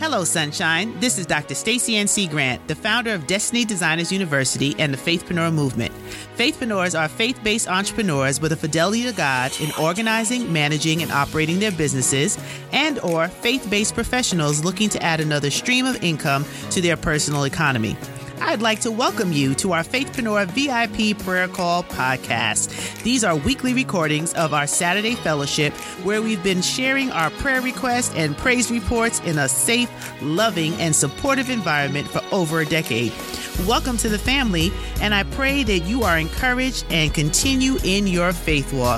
Hello, Sunshine. This is Dr. Stacey N.C. Grant, the founder of Destiny Designers University and the Faithpreneur Movement. Faithpreneurs are faith-based entrepreneurs with a fidelity to God in organizing, managing, and operating their businesses, and or faith-based professionals looking to add another stream of income to their personal economy. I'd like to welcome you to our Faithpreneur VIP Prayer Call podcast. These are weekly recordings of our Saturday fellowship where we've been sharing our prayer requests and praise reports in a safe, loving, and supportive environment for over a decade. Welcome to the family, and I pray that you are encouraged and continue in your faith walk.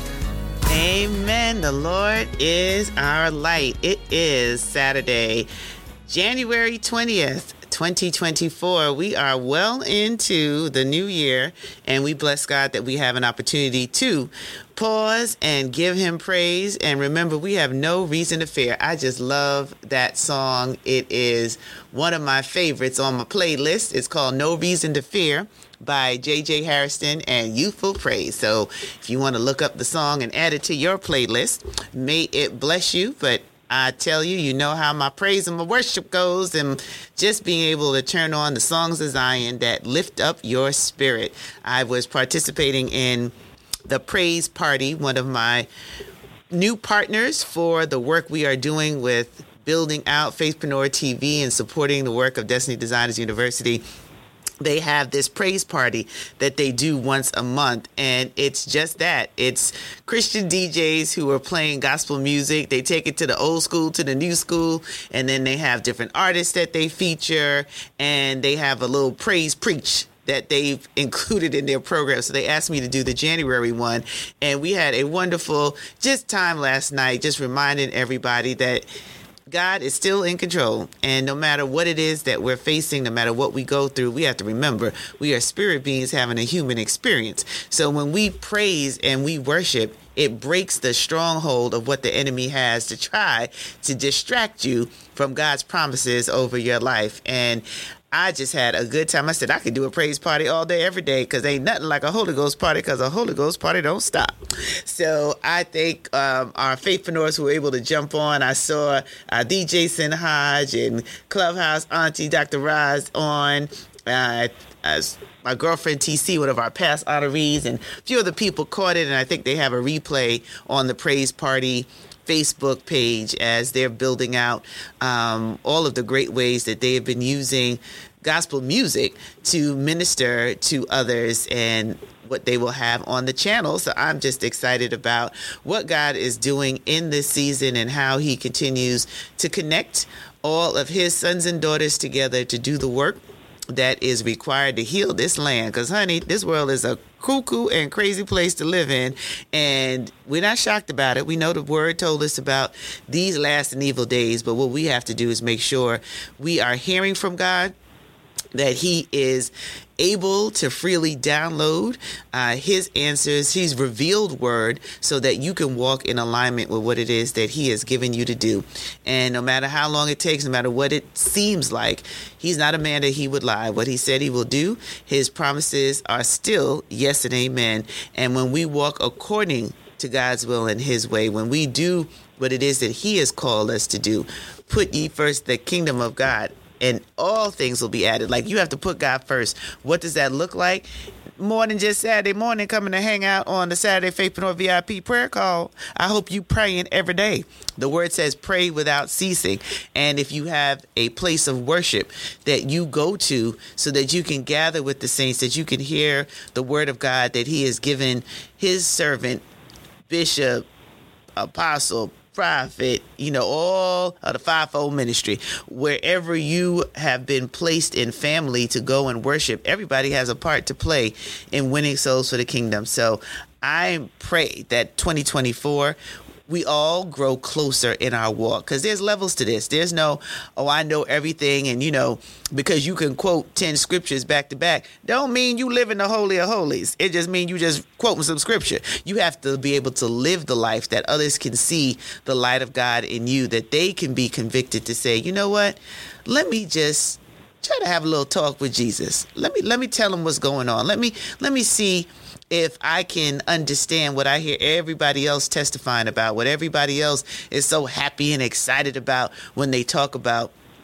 Amen. The Lord is our light. It is Saturday, January 20th. 2024. We are well into the new year, and we bless God that we have an opportunity to pause and give him praise. And remember, we have no reason to fear. I just love that song. It is one of my favorites on my playlist. It's called No Reason to Fear by J.J. Harrison and Youthful Praise. So if you want to look up the song and add it to your playlist, may it bless you. But I tell you, you know how my praise and my worship goes, and just being able to turn on the songs of Zion that lift up your spirit. I was participating in the Praise Party, one of my new partners for the work we are doing with building out Faithpreneur TV and supporting the work of Destiny Designers University. They have this praise party that they do once a month, and it's just that. It's Christian DJs who are playing gospel music. They take it to the old school, to the new school, and then they have different artists that they feature, and they have a little praise preach that they've included in their program. So they asked me to do the January one, and we had a wonderful just time last night, just reminding everybody that God is still in control, and no matter what it is that we're facing, no matter what we go through, we have to remember we are spirit beings having a human experience. So when we praise and we worship, it breaks the stronghold of what the enemy has to try to distract you from God's promises over your life. And I just had a good time. I said I could do a praise party all day, every day, because ain't nothing like a Holy Ghost party, because a Holy Ghost party don't stop. So I thank our faithpreneurs who were able to jump on. I saw DJ Sin Hodge and Clubhouse Auntie Dr. Roz on. As my girlfriend TC, one of our past honorees, and a few other people caught it, and I think they have a replay on the Praise Party Facebook page as they're building out all of the great ways that they have been using gospel music to minister to others and what they will have on the channel. So I'm just excited about what God is doing in this season and how he continues to connect all of his sons and daughters together to do the work that is required to heal this land. Because, honey, this world is a cuckoo and crazy place to live in, and we're not shocked about it. We know the word told us about these last and evil days, but what we have to do is make sure we are hearing from God, that he is able to freely download his answers, his revealed word, so that you can walk in alignment with what it is that he has given you to do. And no matter how long it takes, no matter what it seems like, he's not a man that he would lie. What he said he will do, his promises are still yes and amen. And when we walk according to God's will and his way, when we do what it is that he has called us to do, put ye first the kingdom of God, and all things will be added. Like, you have to put God first. What does that look like? More than just Saturday morning coming to hang out on the Saturday Faithpreneur VIP prayer call. I hope you praying every day. The word says pray without ceasing. And if you have a place of worship that you go to so that you can gather with the saints, that you can hear the word of God that he has given his servant, bishop, apostle, prophet, all of the fivefold ministry, wherever you have been placed in family to go and worship, everybody has a part to play in winning souls for the kingdom. So I pray that 2024, we all grow closer in our walk, because there's levels to this. There's no, I know everything. And, because you can quote 10 scriptures back to back, don't mean you live in the Holy of Holies. It just means you just quoting some scripture. You have to be able to live the life that others can see the light of God in you, that they can be convicted to say, you know what, let me just try to have a little talk with Jesus. Let me tell him what's going on. Let me see if I can understand what I hear everybody else testifying about, what everybody else is so happy and excited about when they talk about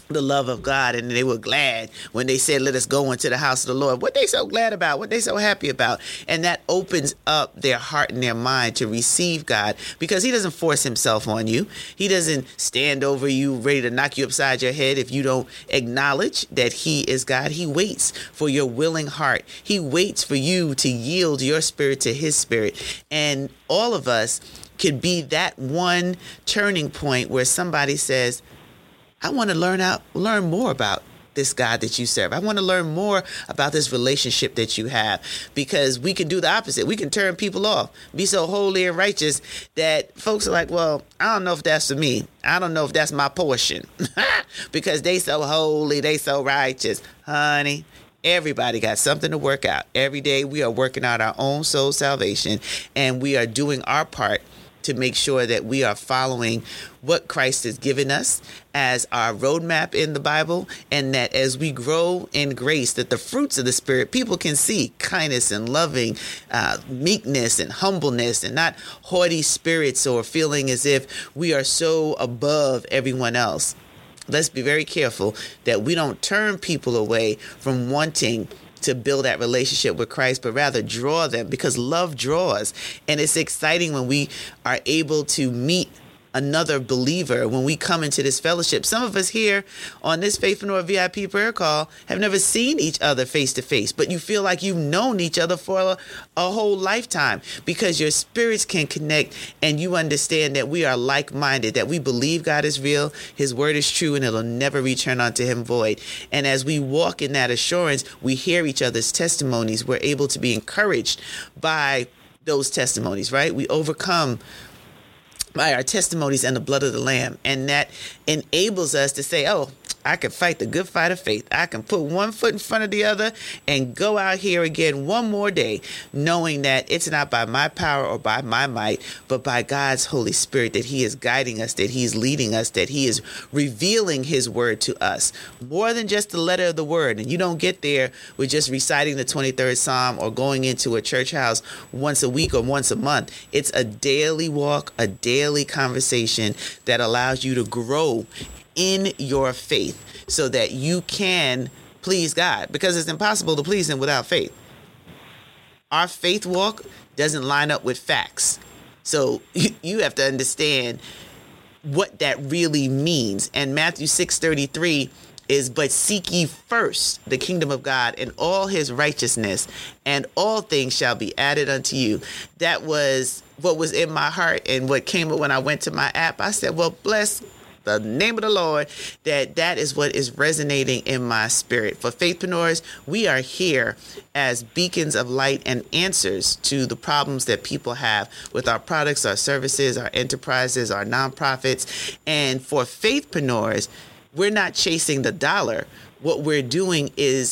the love of God, and they were glad when they said, let us go into the house of the Lord. What they so glad about, what they so happy about. And that opens up their heart and their mind to receive God, because he doesn't force himself on you. He doesn't stand over you ready to knock you upside your head if you don't acknowledge that he is God. He waits for your willing heart. He waits for you to yield your spirit to his spirit. And all of us could be that one turning point where somebody says, I want to learn more about this God that you serve. I want to learn more about this relationship that you have, because we can do the opposite. We can turn people off, be so holy and righteous that folks are like, well, I don't know if that's for me. I don't know if that's my portion because they so holy, they so righteous. Honey, everybody got something to work out. Every day we are working out our own soul salvation, and we are doing our part to make sure that we are following what Christ has given us as our roadmap in the Bible, and that as we grow in grace, that the fruits of the Spirit, people can see kindness and loving, meekness and humbleness, and not haughty spirits or feeling as if we are so above everyone else. Let's be very careful that we don't turn people away from wanting to build that relationship with Christ, but rather draw them, because love draws. And it's exciting when we are able to meet another believer, when we come into this fellowship. Some of us here on this Faithpreneur VIP prayer call have never seen each other face to face, but you feel like you've known each other for a whole lifetime, because your spirits can connect and you understand that we are like-minded, that we believe God is real, his word is true, and it'll never return unto him void. And as we walk in that assurance, we hear each other's testimonies. We're able to be encouraged by those testimonies, right? We overcome by our testimonies and the blood of the Lamb. And that enables us to say, oh, I can fight the good fight of faith. I can put one foot in front of the other and go out here again one more day, knowing that it's not by my power or by my might, but by God's Holy Spirit, that he is guiding us, that he is leading us, that he is revealing his word to us. More than just the letter of the word. And you don't get there with just reciting the 23rd Psalm or going into a church house once a week or once a month. It's a daily walk, a daily conversation that allows you to grow in your faith so that you can please God, because it's impossible to please him without faith. Our faith walk doesn't line up with facts. So you have to understand what that really means. And Matthew 6:33 is, but seek ye first the kingdom of God and all his righteousness, and all things shall be added unto you. That was what was in my heart, and what came up when I went to my app. I said, well, bless the name of the Lord, that is what is resonating in my spirit. For Faithpreneurs, we are here as beacons of light and answers to the problems that people have with our products, our services, our enterprises, our nonprofits. And for Faithpreneurs, we're not chasing the dollar. What we're doing is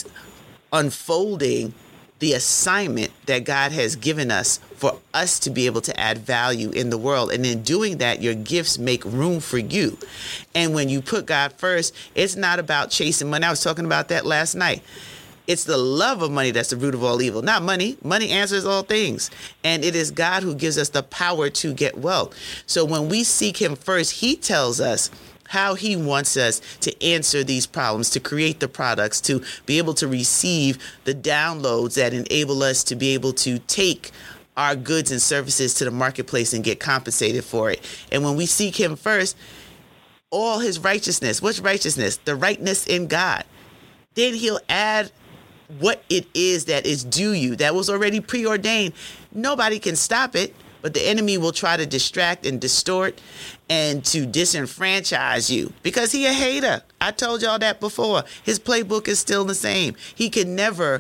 unfolding the assignment that God has given us for us to be able to add value in the world. And in doing that, your gifts make room for you. And when you put God first, it's not about chasing money. I was talking about that last night. It's the love of money that's the root of all evil, not money. Money answers all things. And it is God who gives us the power to get wealth. So when we seek him first, he tells us how he wants us to answer these problems, to create the products, to be able to receive the downloads that enable us to be able to take our goods and services to the marketplace and get compensated for it. And when we seek him first, all his righteousness, what's righteousness? The rightness in God. Then he'll add what it is that is due you, that was already preordained. Nobody can stop it. But the enemy will try to distract and distort and to disenfranchise you, because he a hater. I told y'all that before. His playbook is still the same. He can never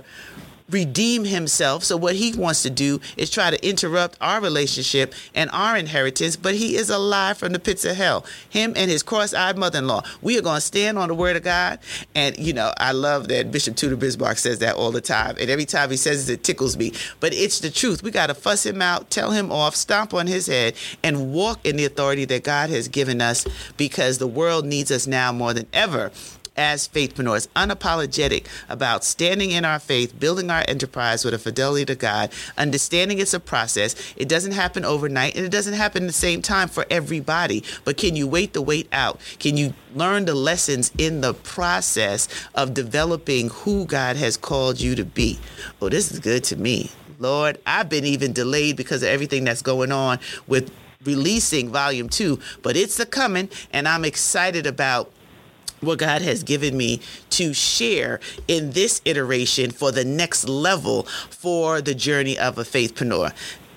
redeem himself. So what he wants to do is try to interrupt our relationship and our inheritance. But he is a lie from the pits of hell. Him and his cross-eyed mother-in-law. We are going to stand on the word of God. And, you know, I love that Bishop Tudor Bismarck says that all the time. And every time he says it, it tickles me. But it's the truth. We got to fuss him out, tell him off, stomp on his head, and walk in the authority that God has given us, because the world needs us now more than ever. as faithpreneurs, unapologetic about standing in our faith, building our enterprise with a fidelity to God, understanding it's a process. It doesn't happen overnight, and it doesn't happen at the same time for everybody. But can you wait the wait out? Can you learn the lessons in the process of developing who God has called you to be? Oh, this is good to me. Lord, I've been even delayed because of everything that's going on with releasing volume 2, but it's a coming, and I'm excited about what God has given me to share in this iteration for the next level for the journey of a faithpreneur.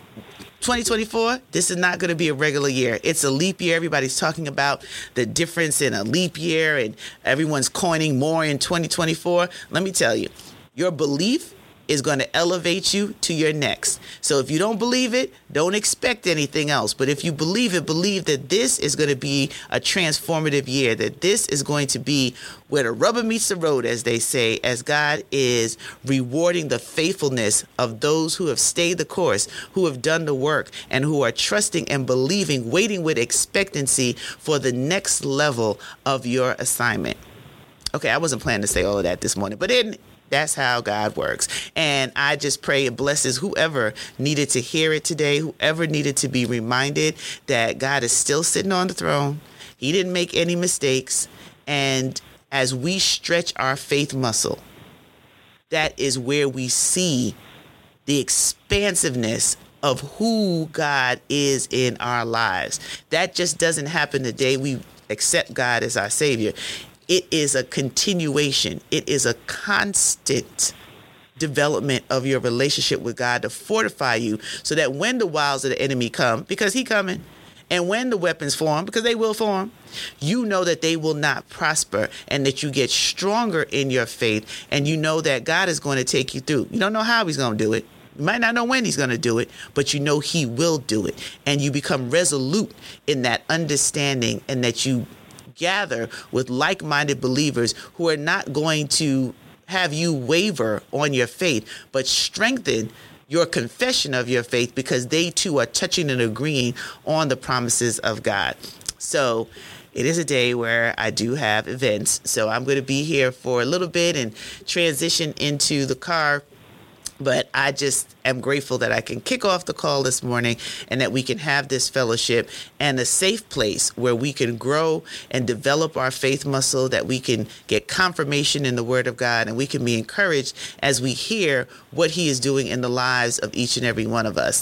2024, this is not going to be a regular year. It's a leap year. Everybody's talking about the difference in a leap year, and everyone's coining more in 2024. Let me tell you, your belief is going to elevate you to your next. So if you don't believe it, don't expect anything else. But if you believe it, believe that this is going to be a transformative year, that this is going to be where the rubber meets the road, as they say, as God is rewarding the faithfulness of those who have stayed the course, who have done the work, and who are trusting and believing, waiting with expectancy for the next level of your assignment. Okay, I wasn't planning to say all of that this morning, but that's how God works. And I just pray it blesses whoever needed to hear it today, whoever needed to be reminded that God is still sitting on the throne. He didn't make any mistakes. And as we stretch our faith muscle, that is where we see the expansiveness of who God is in our lives. That just doesn't happen the day we accept God as our Savior. It is a continuation. It is a constant development of your relationship with God to fortify you so that when the wiles of the enemy come, because he's coming, and when the weapons form, because they will form, you know that they will not prosper, and that you get stronger in your faith, and you know that God is going to take you through. You don't know how he's going to do it. You might not know when he's going to do it, but you know he will do it. And you become resolute in that understanding, and that you gather with like-minded believers who are not going to have you waver on your faith, but strengthen your confession of your faith, because they too are touching and agreeing on the promises of God. So it is a day where I do have events. So I'm going to be here for a little bit and transition into the car. But I just am grateful that I can kick off the call this morning, and that we can have this fellowship and a safe place where we can grow and develop our faith muscle, that we can get confirmation in the Word of God, and we can be encouraged as we hear what he is doing in the lives of each and every one of us.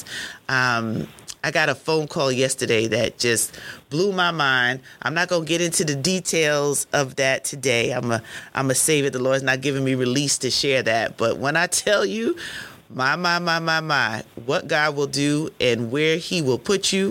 I got a phone call yesterday that just blew my mind. I'm not going to get into the details of that today. I'm a save it. The Lord's not giving me release to share that. But when I tell you, my, what God will do and where he will put you,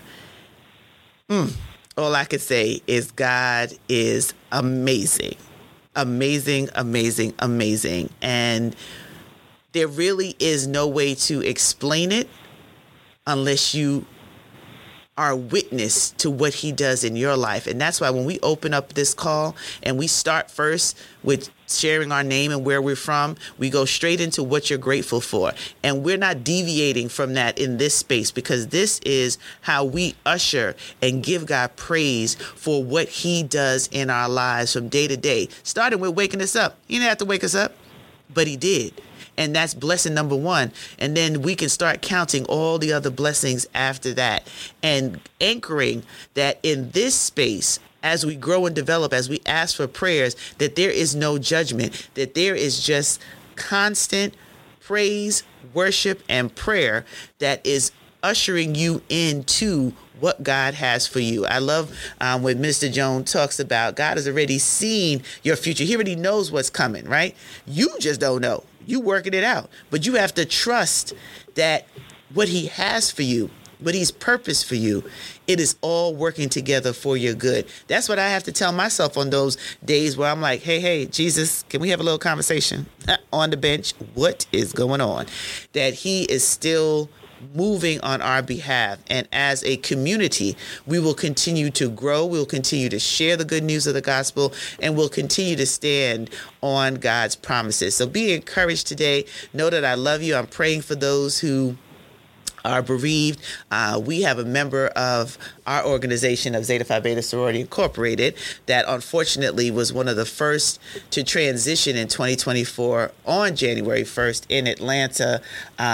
all I can say is God is amazing. Amazing, amazing, amazing. And there really is no way to explain it unless you are witness to what he does in your life. And that's why when we open up this call and we start first with sharing our name and where we're from, we go straight into what you're grateful for. And we're not deviating from that in this space, because this is how we usher and give God praise for what he does in our lives from day to day, starting with waking us up. He didn't have to wake us up, but he did. And that's blessing number one. And then we can start counting all the other blessings after that, and anchoring that in this space, as we grow and develop, as we ask for prayers, that there is no judgment, that there is just constant praise, worship, and prayer that is ushering you into what God has for you. I love when Mr. Jones talks about God has already seen your future. He already knows what's coming, right? You just don't know. You working it out. But you have to trust that what he has for you, what he's purposed for you, it is all working together for your good. That's what I have to tell myself on those days where I'm like, hey, Jesus, can we have a little conversation on the bench? What is going on? That he is still moving on our behalf. And as a community, we will continue to grow. We'll continue to share the good news of the gospel, and we'll continue to stand on God's promises. So be encouraged today. Know that I love you. I'm praying for those who are bereaved. We have a member of our organization of Zeta Phi Beta Sorority Incorporated that unfortunately was one of the first to transition in 2024 on January 1st in Atlanta,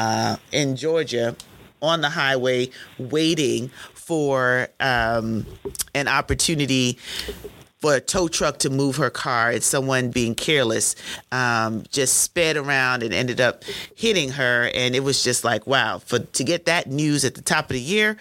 in Georgia, on the highway, waiting for an opportunity for a tow truck to move her car, and someone being careless just sped around and ended up hitting her. And it was just like, wow, to get that news at the top of the year,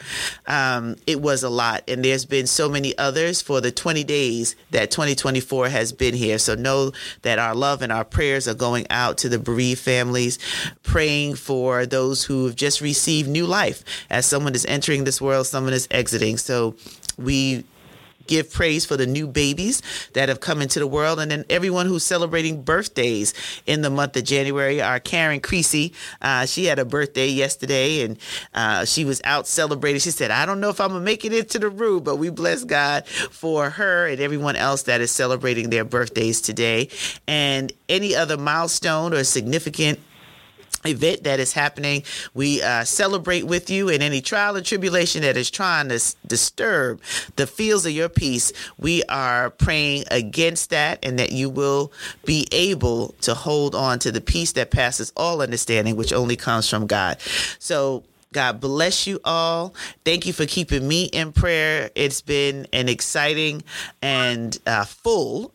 it was a lot. And there's been so many others for the 20 days that 2024 has been here. So know that our love and our prayers are going out to the bereaved families, praying for those who have just received new life. As someone is entering this world, someone is exiting. So we give praise for the new babies that have come into the world, and then everyone who's celebrating birthdays in the month of January. Our Karen Creasy, she had a birthday yesterday, and she was out celebrating. She said, I don't know if I'm going to make it into the room, but we bless God for her and everyone else that is celebrating their birthdays today. And any other milestone or significant event that is happening, we celebrate with you. In any trial and tribulation that is trying to disturb the fields of your peace, we are praying against that, and that you will be able to hold on to the peace that passes all understanding, which only comes from God. So God bless you all. Thank you for keeping me in prayer. It's been an exciting and full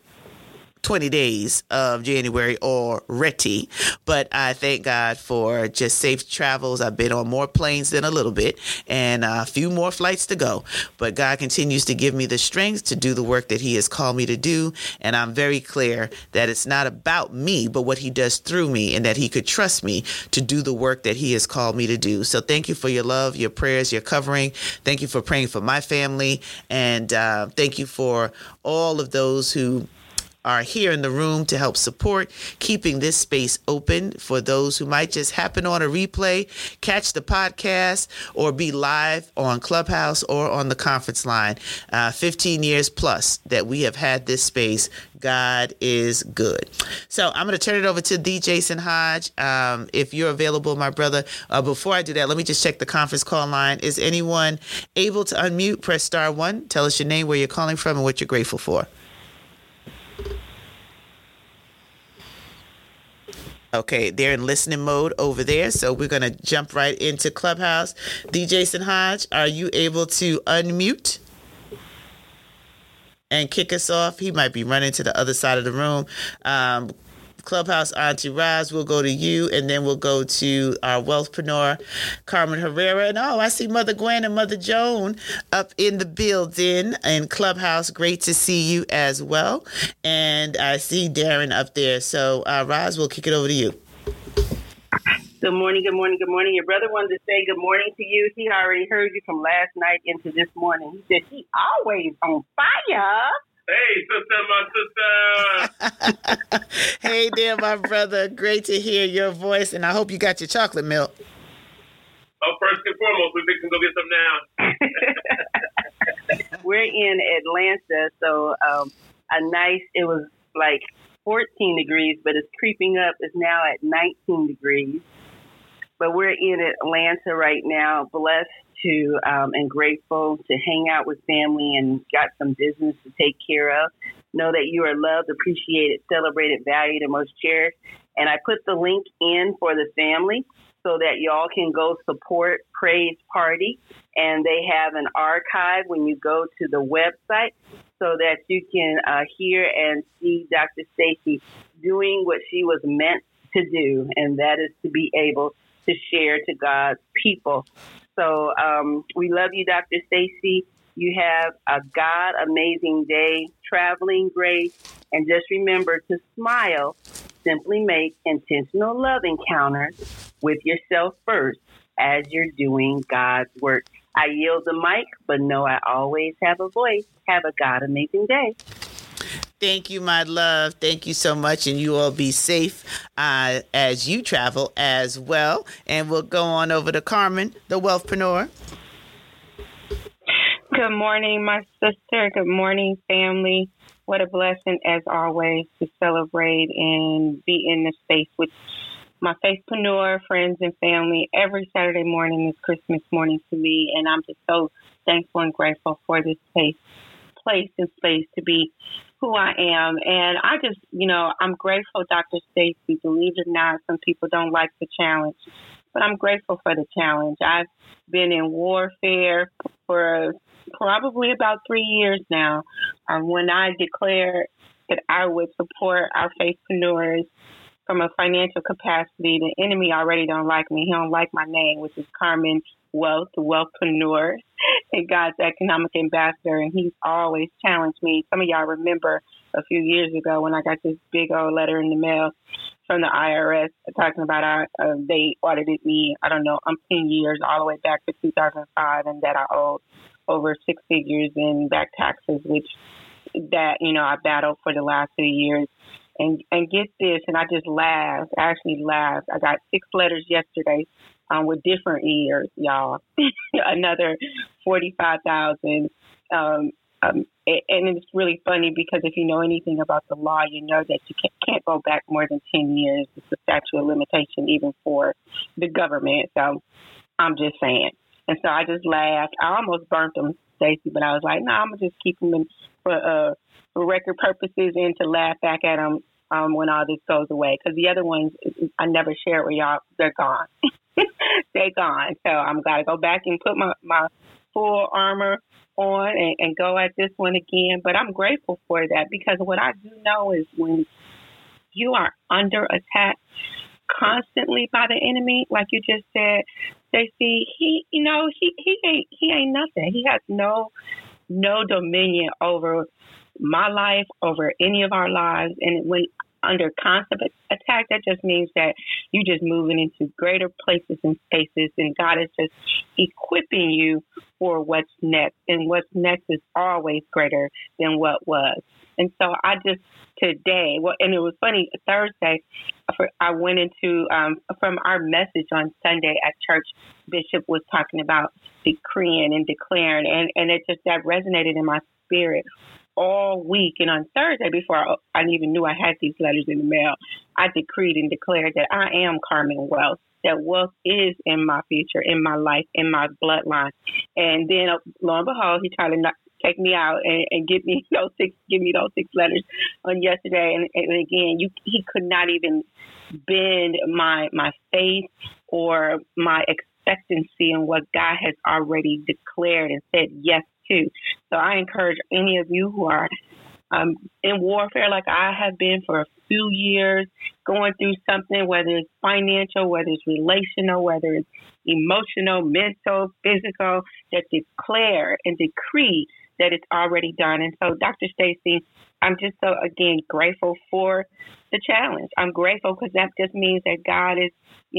20 days of January already, but I thank God for just safe travels. I've been on more planes than a little bit, and a few more flights to go, but God continues to give me the strength to do the work that he has called me to do. And I'm very clear that it's not about me, but what he does through me, and that he could trust me to do the work that he has called me to do. So thank you for your love, your prayers, your covering. Thank you for praying for my family. And thank you for all of those who are here in the room to help support keeping this space open for those who might just happen on a replay, catch the podcast, or be live on Clubhouse or on the conference line. 15 years plus that we have had this space. God is good. So I'm going to turn it over to D. Jason Hodge. If you're available, my brother. Before I do that, let me just check the conference call line. Is anyone able to unmute? Press *1. Tell us your name, where you're calling from, and what you're grateful for. Okay, they're in listening mode over there, so we're going to jump right into Clubhouse. D. Jason Hodge, are you able to unmute and kick us off? He might be running to the other side of the room. Clubhouse Auntie Roz, we'll go to you, and then we'll go to our wealthpreneur, Carmen Herrera. And I see Mother Gwen and Mother Joan up in the building in Clubhouse. Great to see you as well. And I see Darren up there. So, Roz, we'll kick it over to you. Good morning, good morning, good morning. Your brother wanted to say good morning to you. He already heard you from last night into this morning. He said he always on fire. Hey, sister. Hey there, my brother. Great to hear your voice, and I hope you got your chocolate milk. Oh, first and foremost, we can go get some now. We're in Atlanta, so it was like 14 degrees, but it's creeping up. It's now at 19 degrees. But we're in Atlanta right now, blessed to and grateful to hang out with family and got some business to take care of. Know that you are loved, appreciated, celebrated, valued, and most cherished. And I put the link in for the family so that y'all can go support Praise Party. And they have an archive when you go to the website so that you can hear and see Dr. Stacy doing what she was meant to do, and that is to be able to share to God's people. So we love you, Dr. Stacy. You have a God-amazing day, traveling grace, and just remember to smile. Simply make intentional love encounters with yourself first as you're doing God's work. I yield the mic, but know I always have a voice. Have a God-amazing day. Thank you, my love. Thank you so much. And you all be safe as you travel as well. And we'll go on over to Carmen, the wealthpreneur. Good morning, my sister. Good morning, family. What a blessing, as always, to celebrate and be in the space with my faithpreneur friends and family, every Saturday morning is Christmas morning to me, and I'm just so thankful and grateful for this place and space to be who I am. And I just, I'm grateful, Dr. Stacy. Believe it or not, some people don't like the challenge, but I'm grateful for the challenge. I've been in warfare for probably about 3 years now. When I declared that I would support our faithpreneurs from a financial capacity, the enemy already don't like me. He don't like my name, which is Carmen Wealth, the Wealthpreneur, and God's economic ambassador. And he's always challenged me. Some of y'all remember a few years ago when I got this big old letter in the mail from the IRS talking about they audited me, 10 years all the way back to 2005, and that I owed over 6 figures in back taxes, which I battled for the last 2 years. And get this, and I just laughed. I actually laughed. I got 6 letters yesterday with different years, y'all. Another 45,000. And it's really funny because if you know anything about the law, you know that you can't go back more than 10 years. It's a statute of limitation even for the government. So I'm just saying. And so I just laughed. I almost burnt them, Stacey, but I was like, no, I'm going to just keep them in for record purposes and to laugh back at them when all this goes away. Because the other ones, I never share with y'all. They're gone. They're gone. So I'm got to go back and put my full armor on and go at this one again. But I'm grateful for that because what I do know is when you are under attack constantly by the enemy, like you just said, Stacey, he ain't nothing. He has no dominion over my life, over any of our lives. And when under constant attack, that just means that you're just moving into greater places and spaces, and God is just equipping you for what's next. And what's next is always greater than what was. And so I just today, and it was funny, Thursday, I went into, from our message on Sunday at church, Bishop was talking about decreeing and declaring, and it just, that resonated in my spirit all week. And on Thursday, before I even knew I had these letters in the mail, I decreed and declared that I am Carmen Wealth, that wealth is in my future, in my life, in my bloodline. And then lo and behold, he tried to take me out and give me those 6 letters on yesterday. And again, he could not even bend my faith or my expectancy in what God has already declared and said yes to. So I encourage any of you who are in warfare like I have been for a few years, going through something, whether it's financial, whether it's relational, whether it's emotional, mental, physical, that declare and decree that it's already done. And so, Dr. Stacy, I'm just so, again, grateful for the challenge. I'm grateful because that just means that God is,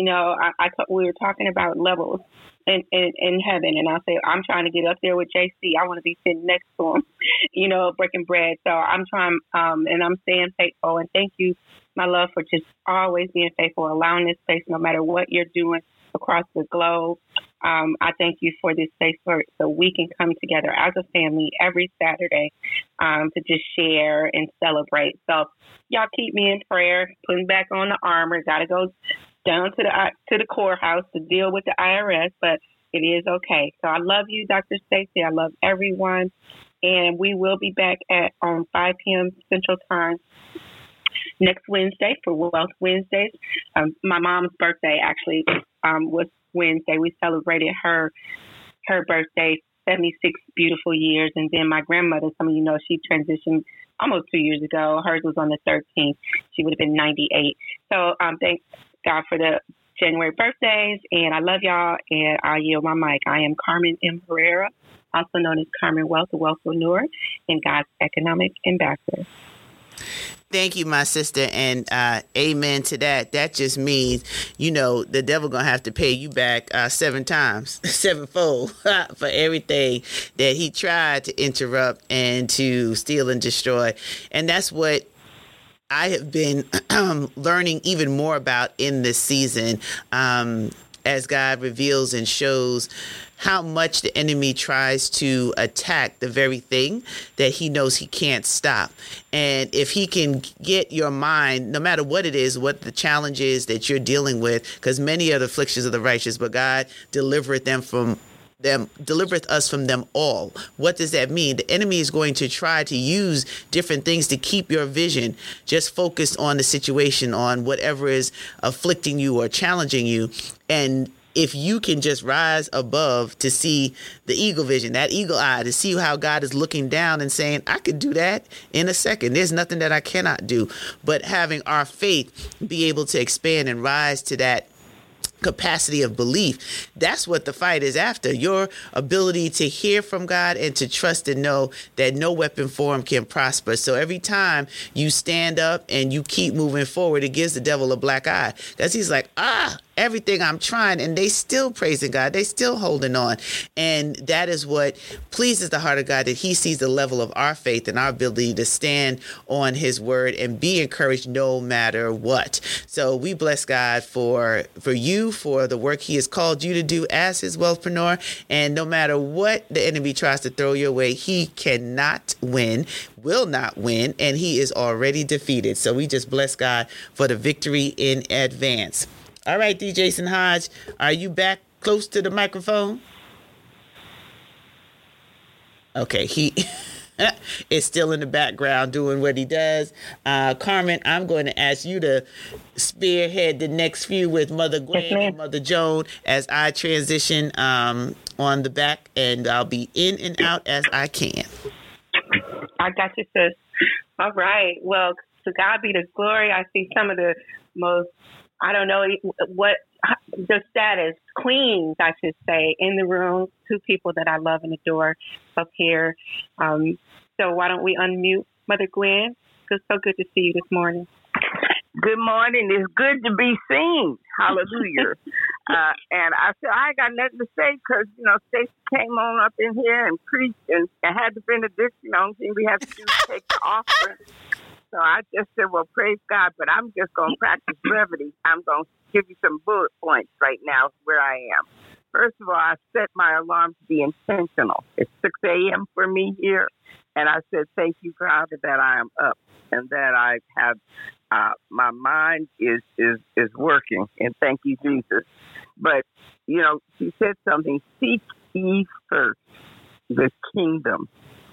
we were talking about levels in heaven. And I say, I'm trying to get up there with JC. I want to be sitting next to him, breaking bread. So I'm trying, and I'm staying faithful. And thank you, my love, for just always being faithful, allowing this space, no matter what you're doing across the globe. I thank you for this space so we can come together as a family every Saturday to just share and celebrate. So y'all keep me in prayer, putting back on the armor. Got to go down to the courthouse to deal with the IRS, but it is okay. So I love you, Dr. Stacy. I love everyone. And we will be back on 5 p.m. Central Time next Wednesday for Wealth Wednesdays. My mom's birthday actually was Wednesday. We celebrated her birthday, 76 beautiful years. And then my grandmother, some of you know, she transitioned almost 2 years ago. Hers was on the 13th. She would have been 98. So thank God for the January birthdays. And I love y'all. And I yield my mic. I am Carmen M. Herrera, also known as Carmen Wealth, the Wealthpreneur, and God's economic ambassador. Thank you, my sister, and amen to that. That just means, the devil going to have to pay you back 7 times, 7-fold for everything that he tried to interrupt and to steal and destroy. And that's what I have been learning even more about in this season. as God reveals and shows how much the enemy tries to attack the very thing that he knows he can't stop. And if he can get your mind, no matter what it is, what the challenge is that you're dealing with, because many are the afflictions of the righteous, but God delivereth us from them all. What does that mean? The enemy is going to try to use different things to keep your vision just focused on the situation, on whatever is afflicting you or challenging you. And if you can just rise above to see the eagle vision, that eagle eye, to see how God is looking down and saying, I could do that in a second. There's nothing that I cannot do. But having our faith be able to expand and rise to that capacity of belief, that's what the fight is after. Your ability to hear from God and to trust and know that no weapon formed can prosper. So every time you stand up and you keep moving forward, it gives the devil a black eye, because he's like, everything I'm trying, and they still praising God. They still holding on. And that is what pleases the heart of God, that he sees the level of our faith and our ability to stand on his word and be encouraged no matter what. So we bless God for you, for the work he has called you to do as his wealthpreneur. And no matter what the enemy tries to throw your way, he cannot win, will not win, and he is already defeated. So we just bless God for the victory in advance. All right, D. Jason Hodge, are you back close to the microphone? Okay, he is still in the background doing what he does. Carmen, I'm going to ask you to spearhead the next few with Mother Gwen and Mother Joan as I transition on the back, and I'll be in and out as I can. I got you, sis. All right. Well, to God be the glory. I see some of the most, I don't know what the status, queens, I should say, in the room. Two people that I love and adore up here. So why don't we unmute Mother Gwen? It's so good to see you this morning. Good morning. It's good to be seen. Hallelujah. And I said, I ain't got nothing to say because, Stacey came on up in here and preached and had the benediction. The only thing we have to do is take the offering. So I just said, well, praise God, but I'm just going to practice brevity. I'm going to give you some bullet points right now where I am. First of all, I set my alarm to be intentional. It's 6 a.m. for me here. And I said, thank you, Father, that I am up and that I have my mind is working. And thank you, Jesus. But, she said something, seek ye first the kingdom.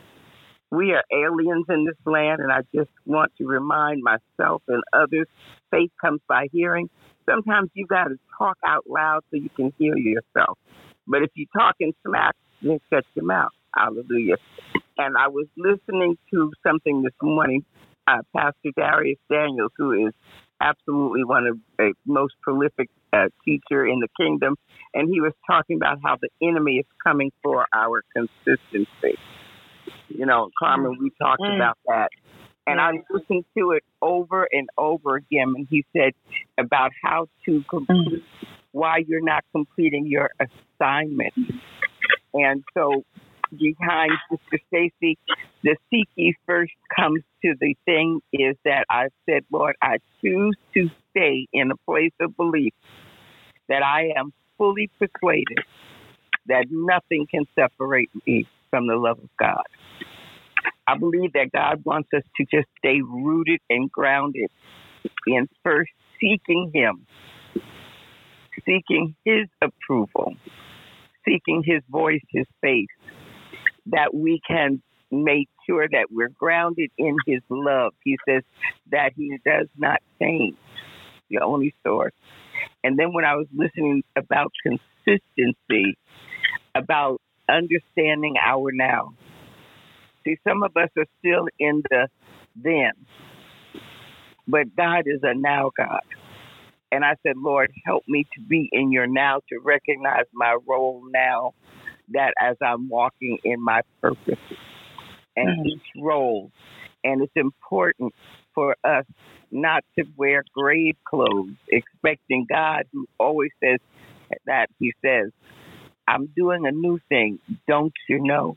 We are aliens in this land, and I just want to remind myself and others, faith comes by hearing. Sometimes you got to talk out loud so you can hear yourself. But if you talk in smack, then shut your mouth. Hallelujah. And I was listening to something this morning, Pastor Darius Daniels, who is absolutely one of the most prolific teacher in the kingdom, and he was talking about how the enemy is coming for our consistency. Carmen, we talked about that. And I listened to it over and over again. And he said about how to complete, why you're not completing your assignment. And so behind Sister Stacey, the seek ye first comes to the thing is that I said, Lord, I choose to stay in a place of belief that I am fully persuaded that nothing can separate me from the love of God. I believe that God wants us to just stay rooted and grounded in first seeking Him, seeking His approval, seeking His voice, His face, that we can make sure that we're grounded in His love. He says that He does not change, the only source. And then when I was listening about consistency, about understanding our now. See, some of us are still in the then, but God is a now God. And I said, Lord, help me to be in your now, to recognize my role now, that as I'm walking in my purpose and each role. And it's important for us not to wear grave clothes, expecting God, who always says that, He says, I'm doing a new thing, don't you know?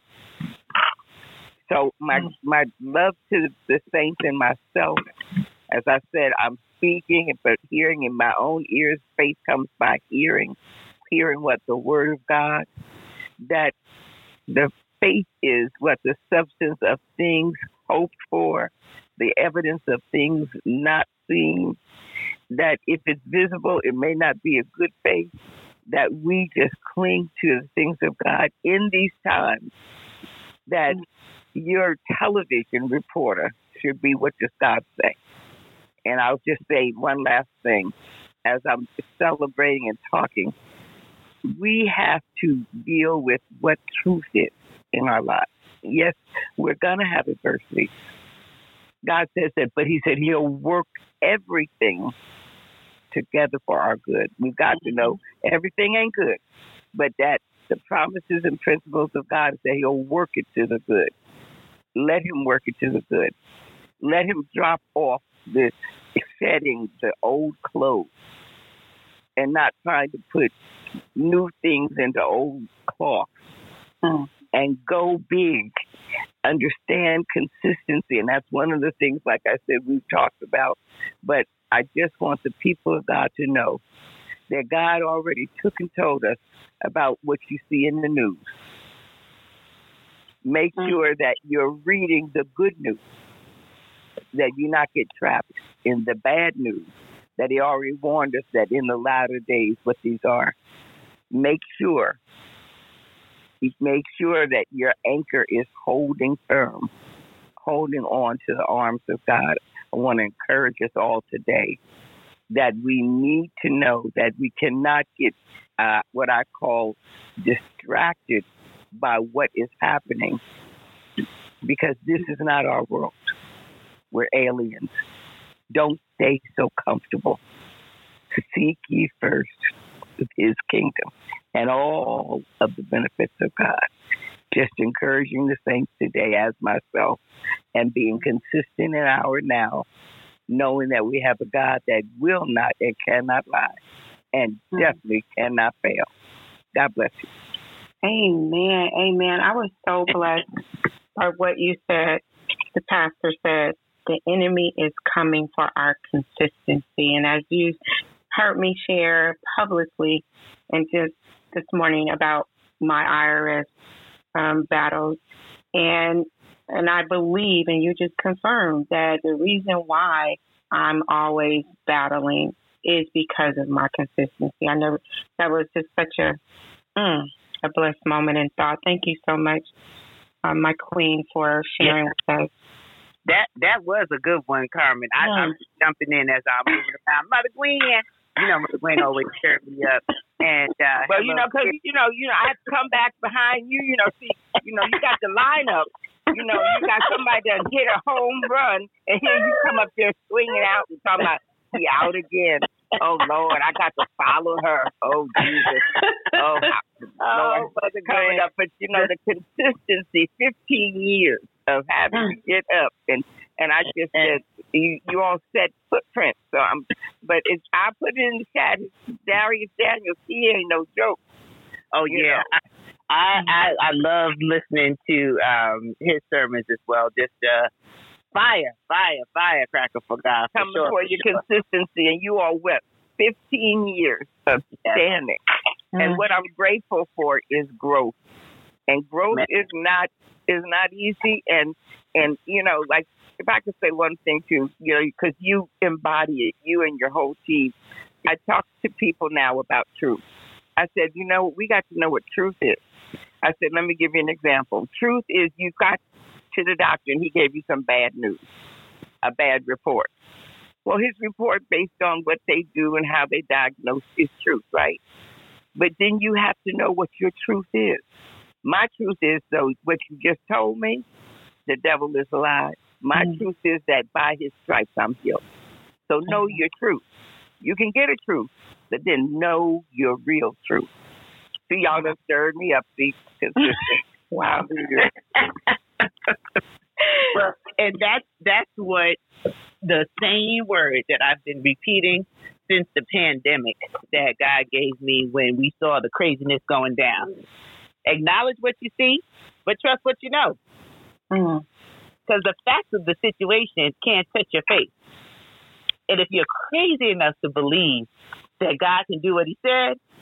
So my love to the saints and myself, as I said, I'm speaking, but hearing in my own ears. Faith comes by hearing. hearing what the Word of God, that the faith is what the substance of things hoped for, the evidence of things not seen, that if it's visible, it may not be a good faith, that we just cling to the things of God in these times, that your television reporter should be what does God say. And I'll just say one last thing. As I'm celebrating and talking, we have to deal with what truth is in our lives. Yes, we're going to have adversity. God says that, but he said he'll work everything together for our good. We've got to know everything ain't good, but that the promises and principles of God say he'll work it to the good. Let him work it to the good. Let him drop off the shedding the old clothes and not trying to put new things into old cloth. And go big. Understand consistency. And that's one of the things, like I said, we've talked about. But I just want the people of God to know that God already took and told us about what you see in the news. Make sure that you're reading the good news, that you not get trapped in the bad news, that he already warned us that in the latter days what these are. Make sure that your anchor is holding firm, holding on to the arms of God. I want to encourage us all today that we need to know that we cannot get what I call distracted by what is happening, because this is not our world. We're aliens. Don't stay so comfortable. Seek ye first his kingdom and all of the benefits of God. Just encouraging the saints today as myself and being consistent in our now, knowing that we have a God that will not and cannot lie and definitely cannot fail. God bless you. Amen. Amen. I was so blessed by what you said. The pastor said, the enemy is coming for our consistency. And as you heard me share publicly and just this morning about my IRS battles, and I believe, and you just confirmed, that the reason why I'm always battling is because of my consistency. I know that was just such a blessed moment and thought. Thank you so much, my queen, for sharing with us. That was a good one, Carmen. I'm just jumping in as I'm moving around. Mother Gwen, Mother Gwen always stirred me up. And but because I have to come back behind you. See, you got the lineup. You got somebody that hit a home run, and here you come up there swinging out and talking about he out again. Oh Lord, I got to follow her. Oh Jesus. Oh Lord, coming up. But the consistency, 15 years of having to get up and I just said you all set footprints. So I put it in the chat. Darius Daniels, he ain't no joke. Oh yeah. I love listening to his sermons as well. Just firecracker for God. Coming for your consistency, and you all what 15 years of standing. And what I'm grateful for is growth. And growth is not easy. And like if I could say one thing too, because you embody it, you and your whole team. I talk to people now about truth. I said, we got to know what truth is. I said, let me give you an example. Truth is you got to the doctor and he gave you some bad news, a bad report. Well, his report based on what they do and how they diagnose is truth, right? But then you have to know what your truth is. My truth is, though, what you just told me, the devil is a lie. My truth is that by his stripes I'm healed. So know your truth. You can get a truth, but then know your real truth. See, y'all done stirred me up. See, wow. Well, and that's what the same word that I've been repeating since the pandemic that God gave me when we saw the craziness going down. Acknowledge what you see, but trust what you know. Because the facts of the situation can't touch your faith. And if you're crazy enough to believe that God can do what he said,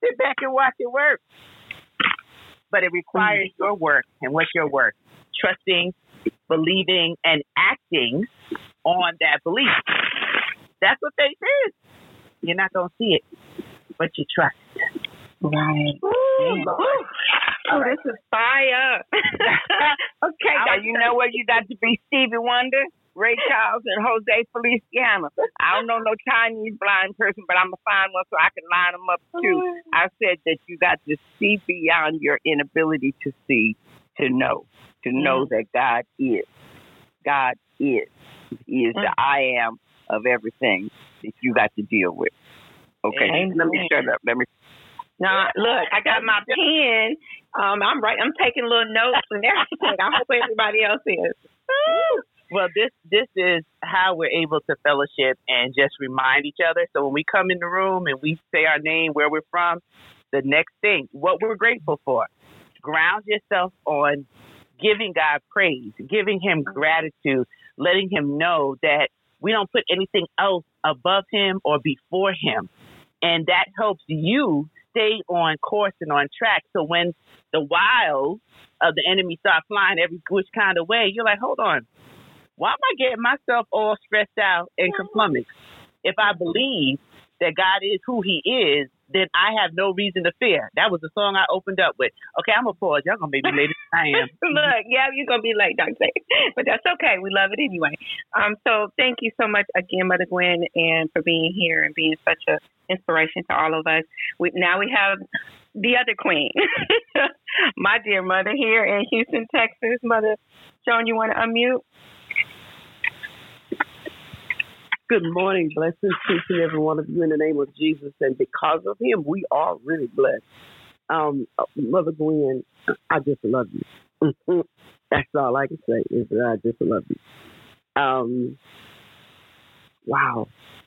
sit back and watch it work. But it requires your work. And what's your work? Trusting, believing, and acting on that belief. That's what faith is. You're not going to see it, but you trust. Right. Oh, this is fire. Okay, you know what? You got to be Stevie Wonder, Ray Charles, and Jose Feliciano. I don't know no Chinese blind person, but I'm going to find one so I can line them up too. I said that you got to see beyond your inability to see, to know that God is. God is. He is the I am of everything that you got to deal with. Okay, let me shut up. Now, look, I got my pen. I'm taking little notes and everything. I hope everybody else is. Well, this is how we're able to fellowship and just remind each other. So when we come in the room and we say our name, where we're from, the next thing, what we're grateful for, ground yourself on giving God praise, giving him gratitude, letting him know that we don't put anything else above him or before him. And that helps you stay on course and on track. So when the wiles of the enemy start flying every which kind of way, you're like, hold on. Why am I getting myself all stressed out and complummoxed? If I believe that God is who he is, then I have no reason to fear. That was the song I opened up with. Okay, I'm going to pause. Y'all going to make me later than I am. Look, yeah, you're going to be late, Dr. But that's okay. We love it anyway. So thank you so much again, Mother Gwen, and for being here and being such an inspiration to all of us. Now we have the other queen, my dear mother here in Houston, Texas. Mother Joan, you want to unmute? Good morning. Blessings to each and every one of you in the name of Jesus. And because of him, we are really blessed. Mother Gwen, I just love you. That's all I can say is that I just love you. Wow.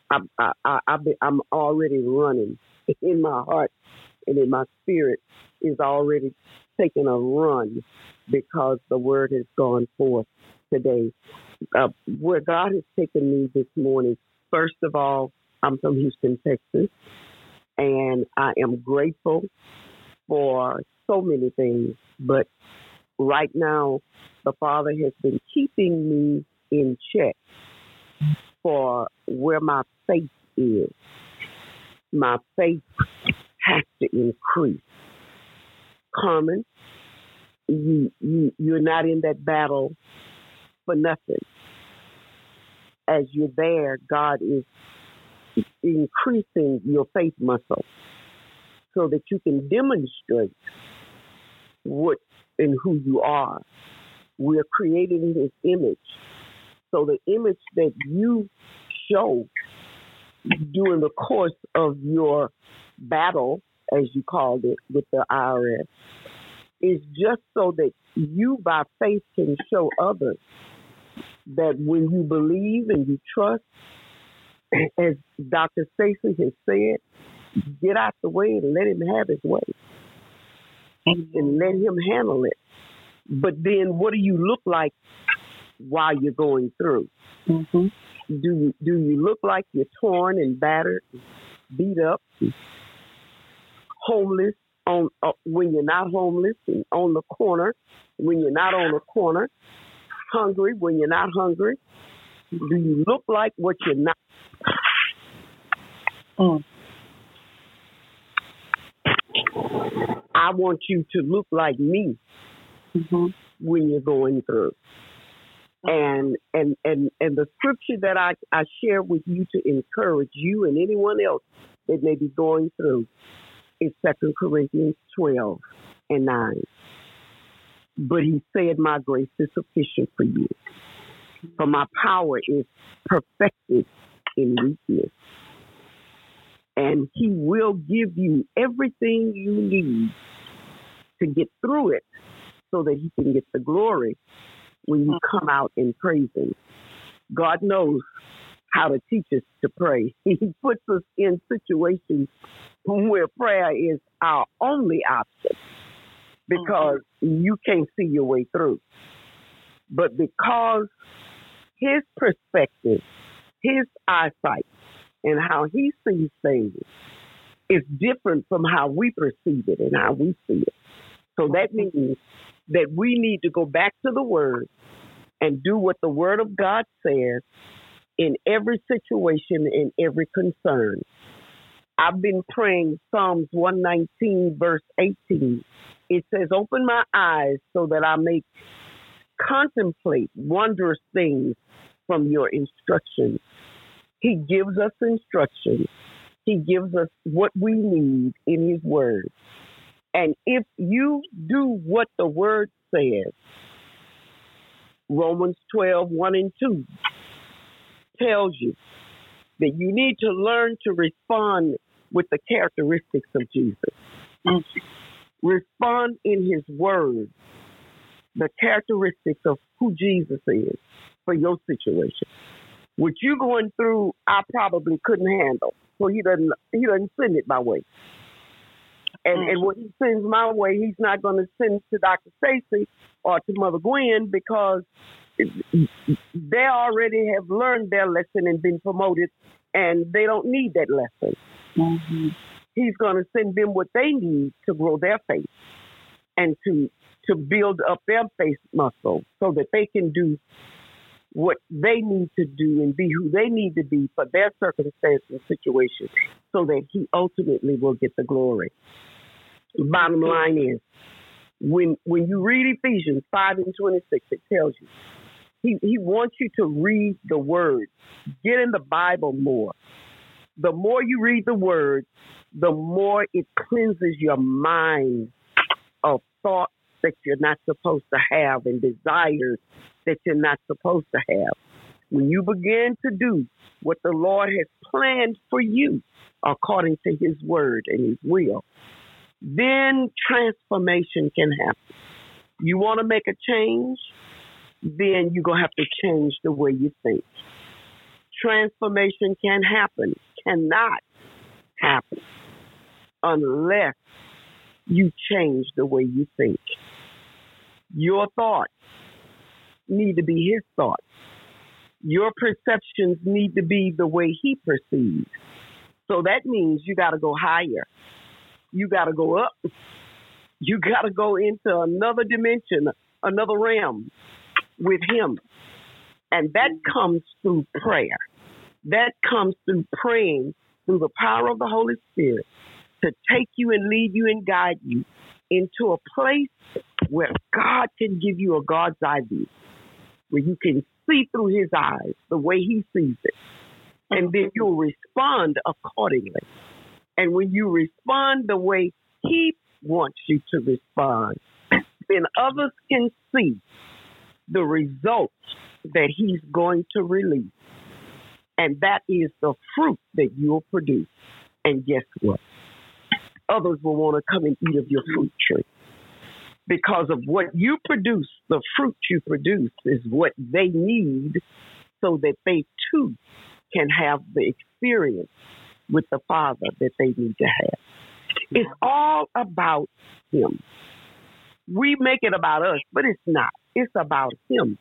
I'm already running in my heart and in my spirit is already taking a run because the word has gone forth today. Where God has taken me this morning, first of all, I'm from Houston, Texas, and I am grateful for so many things. But right now, the Father has been keeping me in check for where my faith is. My faith has to increase. Carmen, you're not in that battle for nothing. As you're there, God is increasing your faith muscle so that you can demonstrate what and who you are. We're created in his image. So the image that you show during the course of your battle, as you called it, with the IRS, is just so that you by faith can show others that when you believe and you trust, as Dr. Stacy has said, get out the way and let him have his way. And let him handle it. But then what do you look like while you're going through? Mm-hmm. Do you look like you're torn and battered, beat up, homeless when you're not homeless, and on the corner when you're not on the corner, hungry when you're not hungry? Do you look like what you're not? I want you to look like me when you're going through. And the scripture that I share with you to encourage you and anyone else that may be going through is 2 Corinthians 12:9. But he said, my grace is sufficient for you, for my power is perfected in weakness. And he will give you everything you need to get through it so that he can get the glory when you come out and praise him. God knows how to teach us to pray. He puts us in situations where prayer is our only option because you can't see your way through. But because his perspective, his eyesight, and how he sees things is different from how we perceive it and how we see it. So that means that we need to go back to the Word and do what the Word of God says in every situation, in every concern. I've been praying Psalms 119, verse 18. It says, open my eyes so that I may contemplate wondrous things from your instructions. He gives us instructions. He gives us what we need in His Word. And if you do what the Word says, Romans 12, 1 and 2 tells you that you need to learn to respond with the characteristics of Jesus. Respond in His Word, the characteristics of who Jesus is for your situation. What you're going through, I probably couldn't handle. So he doesn't send it my way. And what he sends my way, he's not going to send to Dr. Stacy or to Mother Gwen because they already have learned their lesson and been promoted, and they don't need that lesson. Mm-hmm. He's going to send them what they need to grow their faith and to build up their faith muscle so that they can do what they need to do and be who they need to be for their circumstance and situation so that he ultimately will get the glory. The bottom line is, when you read Ephesians 5 and 26, it tells you, he wants you to read the Word. Get in the Bible more. The more you read the Word, the more it cleanses your mind of thoughts that you're not supposed to have and desires that you're not supposed to have. When you begin to do what the Lord has planned for you according to His Word and His will, then transformation can happen. You want to make a change? Then you're going to have to change the way you think. Transformation can happen, cannot happen unless you change the way you think. Your thoughts need to be His thoughts. Your perceptions need to be the way He perceives. So that means you got to go higher. You got to go up. You got to go into another dimension, another realm with Him. And that comes through prayer. That comes through praying through the power of the Holy Spirit to take you and lead you and guide you into a place where God can give you a God's eye view, where you can see through His eyes the way He sees it. And then you'll respond accordingly. And when you respond the way He wants you to respond, then others can see the results that He's going to release. And that is the fruit that you'll produce. And guess what? Others will want to come and eat of your fruit tree. Because of what you produce, the fruit you produce is what they need so that they too can have the experience with the Father that they need to have. It's all about Him. We make it about us, but it's not. It's about Him.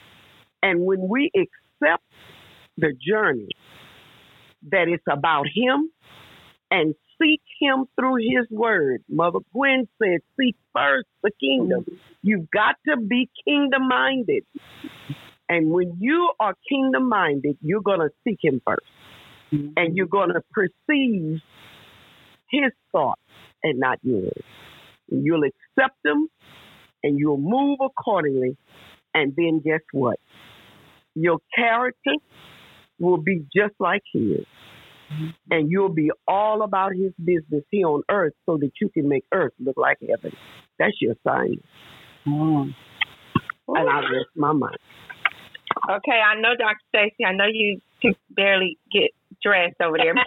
And when we accept the journey that it's about Him and seek Him through His Word. Mother Gwen said, seek first the kingdom. You've got to be kingdom-minded. And when you are kingdom-minded, you're going to seek Him first. And you're going to perceive His thoughts and not yours. And you'll accept them and you'll move accordingly. And then guess what? Your character will be just like His. And you'll be all about His business here on earth so that you can make earth look like heaven. That's your sign. And I rest my mind. Okay, I know, Dr. Stacy, I know you can barely get dressed over there.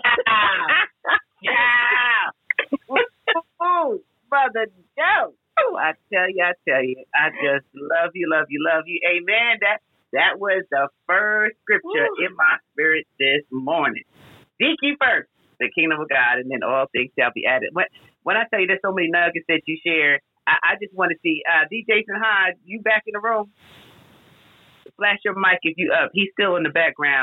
Yeah. Oh, Brother Joe. Oh, I tell you, I just love you. Amen. That was the first scripture in my spirit this morning. Seek ye first the kingdom of God, and then all things shall be added. When I tell you there's so many nuggets that you share, I just want to see D. Jason Hyde, you back in the room? Flash your mic if you up. He's still in the background.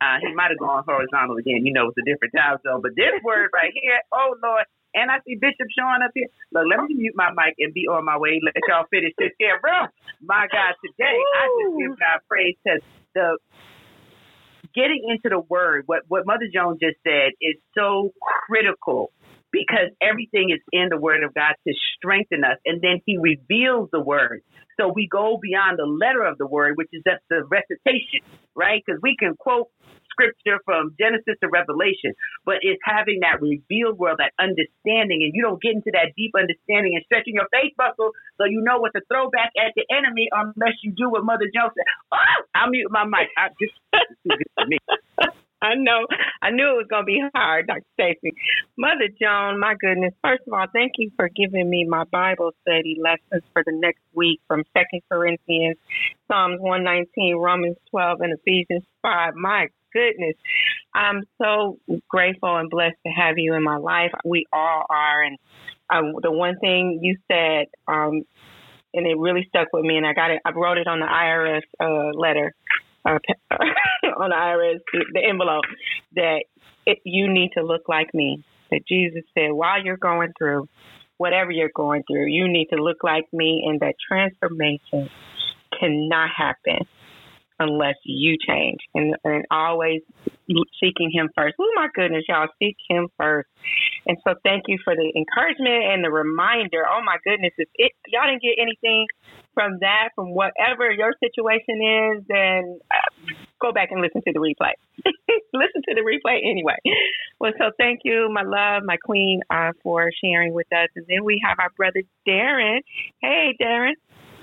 He might have gone horizontal again. You know, it's a different time zone. But this word right here, oh, Lord. And I see Bishop showing up here. Look, let me mute my mic and be on my way. Let y'all finish this here, bro. My God, today I just give God praise because the getting into the word, what Mother Jones just said is so critical because everything is in the word of God to strengthen us. And then he reveals the word. So we go beyond the letter of the word, which is just the recitation, right? Because we can quote scripture from Genesis to Revelation, but it's having that revealed world, that understanding, and you don't get into that deep understanding and stretching your faith muscle so you know what to throw back at the enemy unless you do what Mother Jones said. Oh, I'll mute my mic. This is too good for me. I know. I knew it was going to be hard, Dr. Stacy. Mother Joan, my goodness. First of all, thank you for giving me my Bible study lessons for the next week from 2 Corinthians, Psalms 119, Romans 12, and Ephesians 5. My goodness. I'm so grateful and blessed to have you in my life. We all are. And the one thing you said, and it really stuck with me, and I wrote it on the IRS letter. On the IRS, the envelope, that you need to look like me. That Jesus said, while you're going through whatever you're going through, you need to look like me, and that transformation cannot happen unless you change. And always seeking him first. Oh, my goodness, y'all, seek him first. And so thank you for the encouragement and the reminder. Oh, my goodness, if y'all didn't get anything from that, from whatever your situation is, then go back and listen to the replay. Listen to the replay anyway. Well, so thank you, my love, my queen, for sharing with us. And then we have our brother, Darren. Hey, Darren.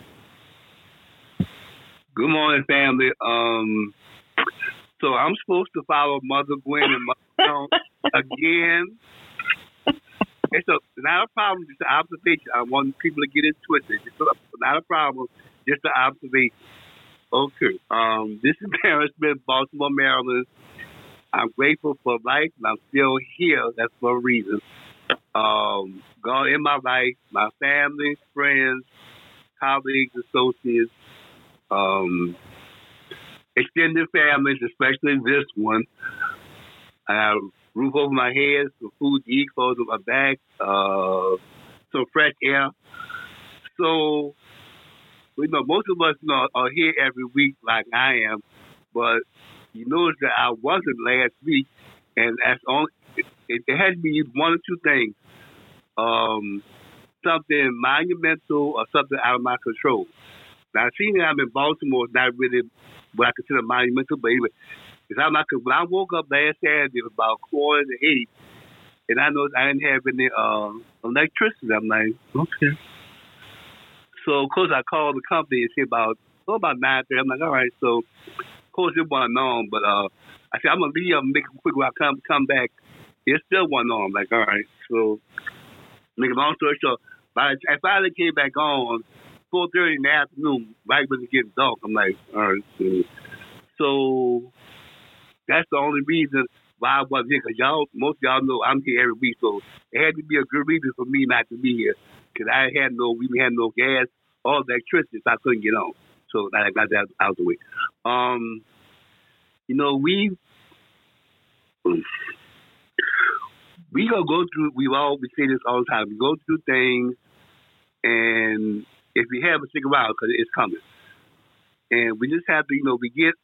Good morning, family. So I'm supposed to follow Mother Gwen and Mother Jones again. It's not a problem, just an observation. I want people to get it twisted. It's not a problem, just an observation. Okay. This is Darren Smith, Baltimore, Maryland. I'm grateful for life, and I'm still here. That's for a reason. God in my life, my family, friends, colleagues, associates, extended families, especially this one. I have a roof over my head, some food to eat, clothes on my back, some fresh air. So, most of us, are here every week like I am, but you notice that I wasn't last week, and that's only, it had to be one or two things. Something monumental or something out of my control. Now, seeing that I'm in Baltimore is not really what I consider monumental, but anyway, when I woke up last Saturday, it was about 7:45, and I noticed I didn't have any electricity. I'm like, okay. So, of course, I called the company and said about 9:30. I'm like, all right. So, of course, it wasn't on, but I said, I'm going to leave and make a quick when I come back. It still wasn't on. I'm like, all right. So, make a long story short, I finally came back on 4:30 in the afternoon, right when it gets dark. I'm like, all right. So that's the only reason why I wasn't here, because most of y'all know I'm here every week, so it had to be a good reason for me not to be here, because we had no gas or electricity, so I couldn't get on. So I got that out of the way. We gonna go through. We say this all the time. We go through things, and if we have it, stick around because it's coming. And we just have to,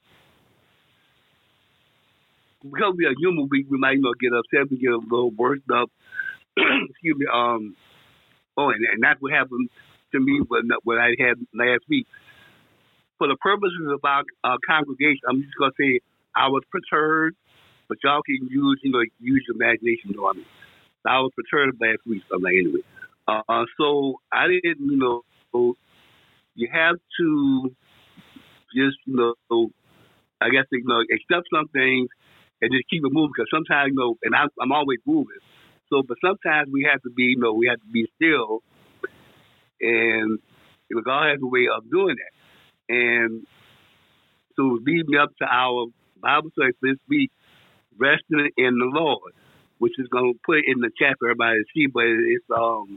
because we are human, we might, get upset, we get a little worked up. Excuse me. And that's what happened to me what I had last week. For the purposes of our congregation, I'm just gonna say I was perturbed, but y'all can use your imagination. I was perturbed last week. So I'm like, anyway. So I didn't, you have to just, I guess, accept some things and just keep it moving, because sometimes, and I'm always moving. So, but sometimes we have to be, still, and God has a way of doing that. And so lead me up to our Bible study this week, resting in the Lord, which is going to put it in the chat for everybody to see, but it's,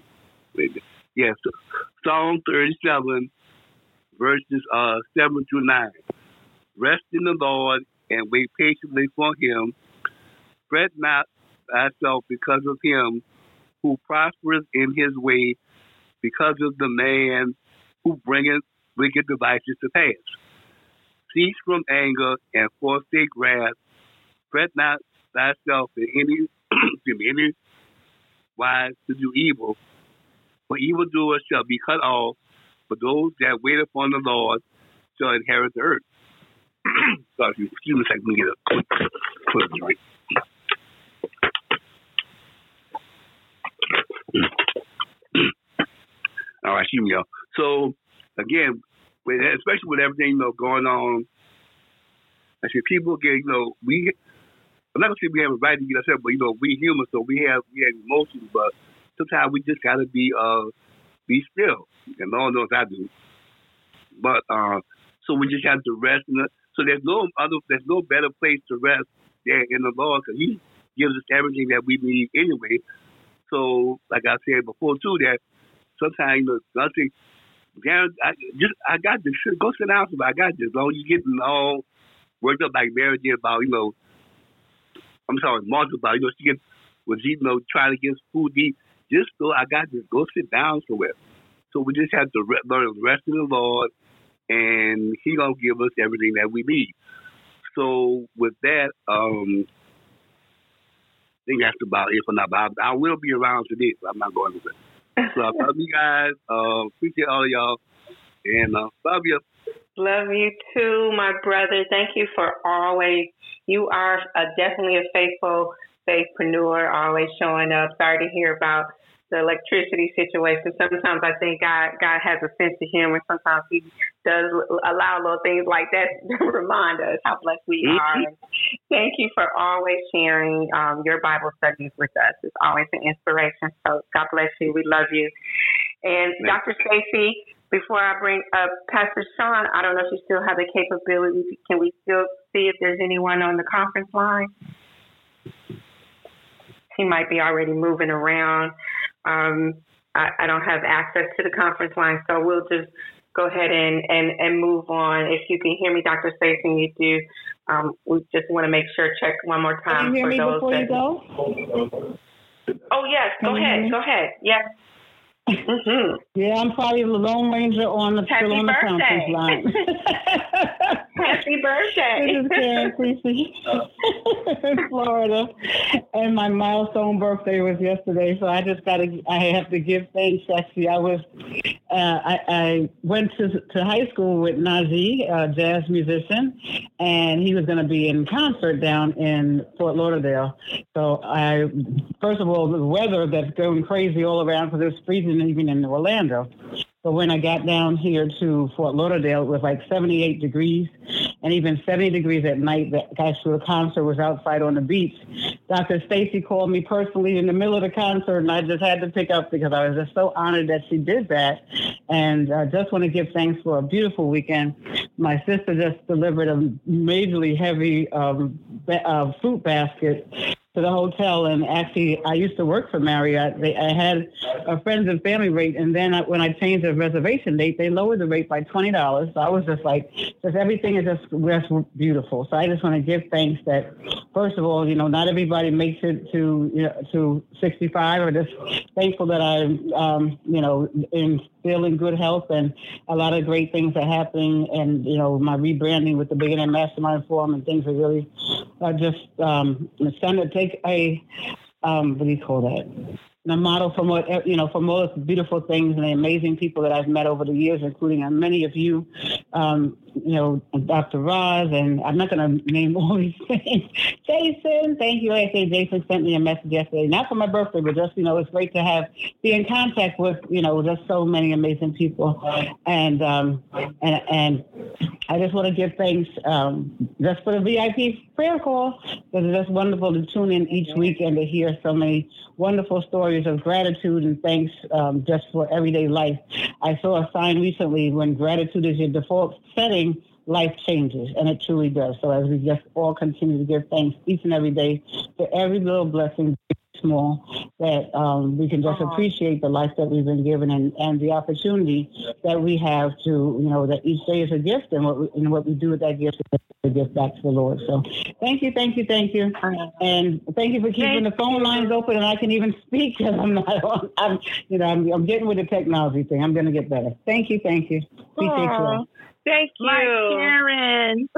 Psalm 37, verses 7 through 9. Rest in the Lord and wait patiently for him. Fret not thyself because of him who prospereth in his way, because of the man who bringeth wicked devices to pass. Cease from anger and forsake wrath. Fret not thyself in any any wise to do evil, for evildoers shall be cut off, but those that wait upon the Lord shall inherit the earth. Sorry, excuse me a second, let me get a quick drink. All right, excuse me, y'all. So, again, especially with everything, going on, I see people get, I'm not gonna say we have a right to get upset, but we humans, so we have emotions. But sometimes we just gotta be still, and Lord knows I do. But so we just have to rest in it. So there's no better place to rest than in the Lord, because He gives us everything that we need anyway. So, like I said before too, that sometimes nothing. I got this. Go sit down, but I got this. Long you getting all worked up like Mary did about Martha about she was trying to get food to eat. Just so I got this. Go sit down somewhere. So we just have to learn to rest in the Lord, and He gonna give us everything that we need. So with that, I think that's about it for now. But I will be around today, so I'm not going to. So I love you guys. Appreciate all of y'all, and love you. Love you too, my brother. Thank you for always. You are definitely a faithful faithpreneur, always showing up. Sorry to hear about the electricity situation. Sometimes I think God has a sense of humor. Sometimes He does allow little things like that to remind us how blessed we are. Thank you for always sharing your Bible studies with us. It's always an inspiration. So God bless you. We love you. And Dr. Stacy, before I bring up Pastor Sean, I don't know if you still have the capability. Can we still see if there's anyone on the conference line? He might be already moving around. I don't have access to the conference line, so we'll just go ahead and move on. If you can hear me, Dr. Stacy, and you do, we just want to make sure, check one more time. Can you hear me before you go? Oh, yes. Go ahead. Yes. Mm-hmm. Yeah, I'm probably the Lone Ranger still on the conference line. Happy birthday. This is Karen Creasy in Florida. And my milestone birthday was yesterday, so I have to give thanks. Actually, I went to high school with Najee, a jazz musician, and he was going to be in concert down in Fort Lauderdale. So first of all, the weather that's going crazy all around because it was freezing even in Orlando. So when I got down here to Fort Lauderdale, it was like 78 degrees and even 70 degrees at night. The actual concert was outside on the beach. Dr. Stacy called me personally in the middle of the concert, and I just had to pick up because I was just so honored that she did that. And I just want to give thanks for a beautiful weekend. My sister just delivered a majorly heavy fruit basket to the hotel, and actually I used to work for Marriott. I had a friends and family rate, and then when I changed the reservation date, they lowered the rate by $20. So I was just like, everything is just beautiful. So I just want to give thanks that, first of all, not everybody makes it to 65. I'm just thankful that I'm still in good health, and a lot of great things are happening, and my rebranding with the Billionaire Mastermind Forum and things are really just starting to take a what do you call that? A model from from all the beautiful things and the amazing people that I've met over the years, including many of you, Dr. Roz, and I'm not going to name all these things. Jason, thank you. I say Jason sent me a message yesterday, not for my birthday, but just, it's great to be in contact with, just so many amazing people. And I just want to give thanks just for the VIP prayer call, because it's just wonderful to tune in each week and to hear so many wonderful stories of gratitude and thanks just for everyday life. I saw a sign recently, when gratitude is your default setting, life changes, and it truly does. So as we just all continue to give thanks each and every day for every little blessing, small, that we can just appreciate the life that we've been given and the opportunity that we have to, that each day is a gift, and what we do with that gift is a gift back to the Lord. So thank you. And thank you for keeping the phone lines open, and I can even speak because I'm not on. I'm getting with the technology thing. I'm going to get better. Thank you. Appreciate you all. Thank you. Karen.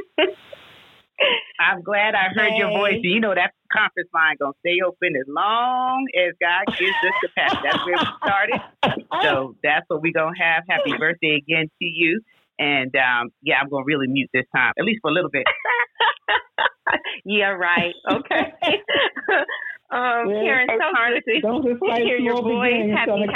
I'm glad I heard your voice. You know that conference line gonna stay open as long as God gives us capacity. That's where we started. So that's what we're gonna have. Happy birthday again to you. And I'm gonna really mute this time, at least for a little bit. Yeah, right. Okay. Karen, so good to hear your voice.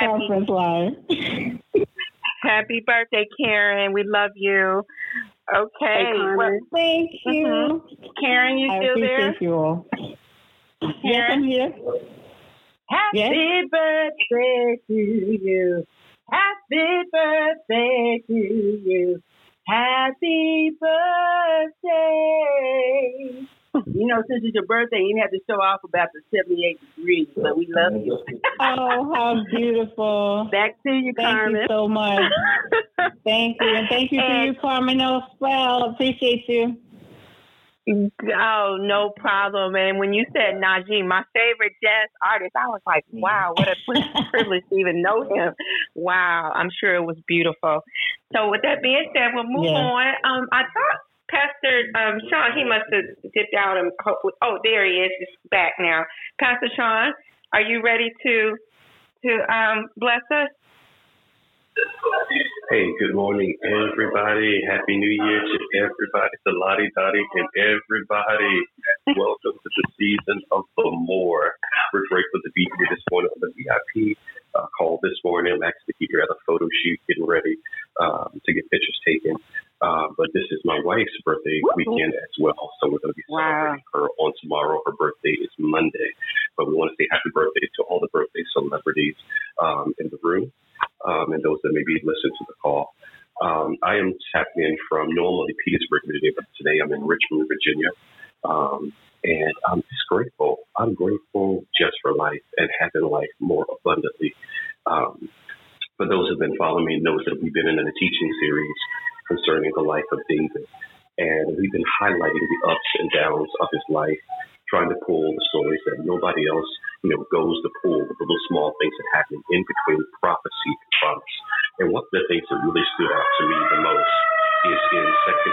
Happy birthday, Karen. We love you. Okay. Well, thank you. Karen, you still there? I appreciate you all. Yes, I'm here. Happy birthday to you. Happy birthday to you. Happy birthday. Since it's your birthday, you didn't have to show off about the 78 degrees, but we love you. Oh, how beautiful. Back to you, Carmen. Thank you so much. Thank you. And thank you to you, Carmen as well. Appreciate you. Oh, no problem. And when you said Najee, my favorite jazz artist, I was like, wow, what a privilege to even know him. Wow, I'm sure it was beautiful. So with that being said, we'll move on. I thought Pastor Sean, he must have dipped out and hopefully, there he is. He's back now. Pastor Sean, are you ready to bless us? Hey, good morning, everybody. Happy New Year to everybody, to Lottie Dottie and everybody. Welcome to the season of the more. We're grateful to be here this morning on the VIP call this morning. I'm actually here at a photo shoot, getting ready to get pictures taken. But this is my wife's birthday weekend as well, so we're going to be celebrating her on tomorrow. Her birthday is Monday, but we want to say happy birthday to all the birthday celebrities in the room. And those that maybe listen to the call. I am tapping in from normally Petersburg, Virginia, but today I'm in Richmond, Virginia. And I'm just grateful. I'm grateful just for life and having life more abundantly. For those who've been following me, knows that we've been in a teaching series concerning the life of David. And we've been highlighting the ups and downs of his life, trying to pull the stories that nobody else, goes to pull, the little small things that happen in between prophecy and promise. And one of the things that really stood out to me the most is in Second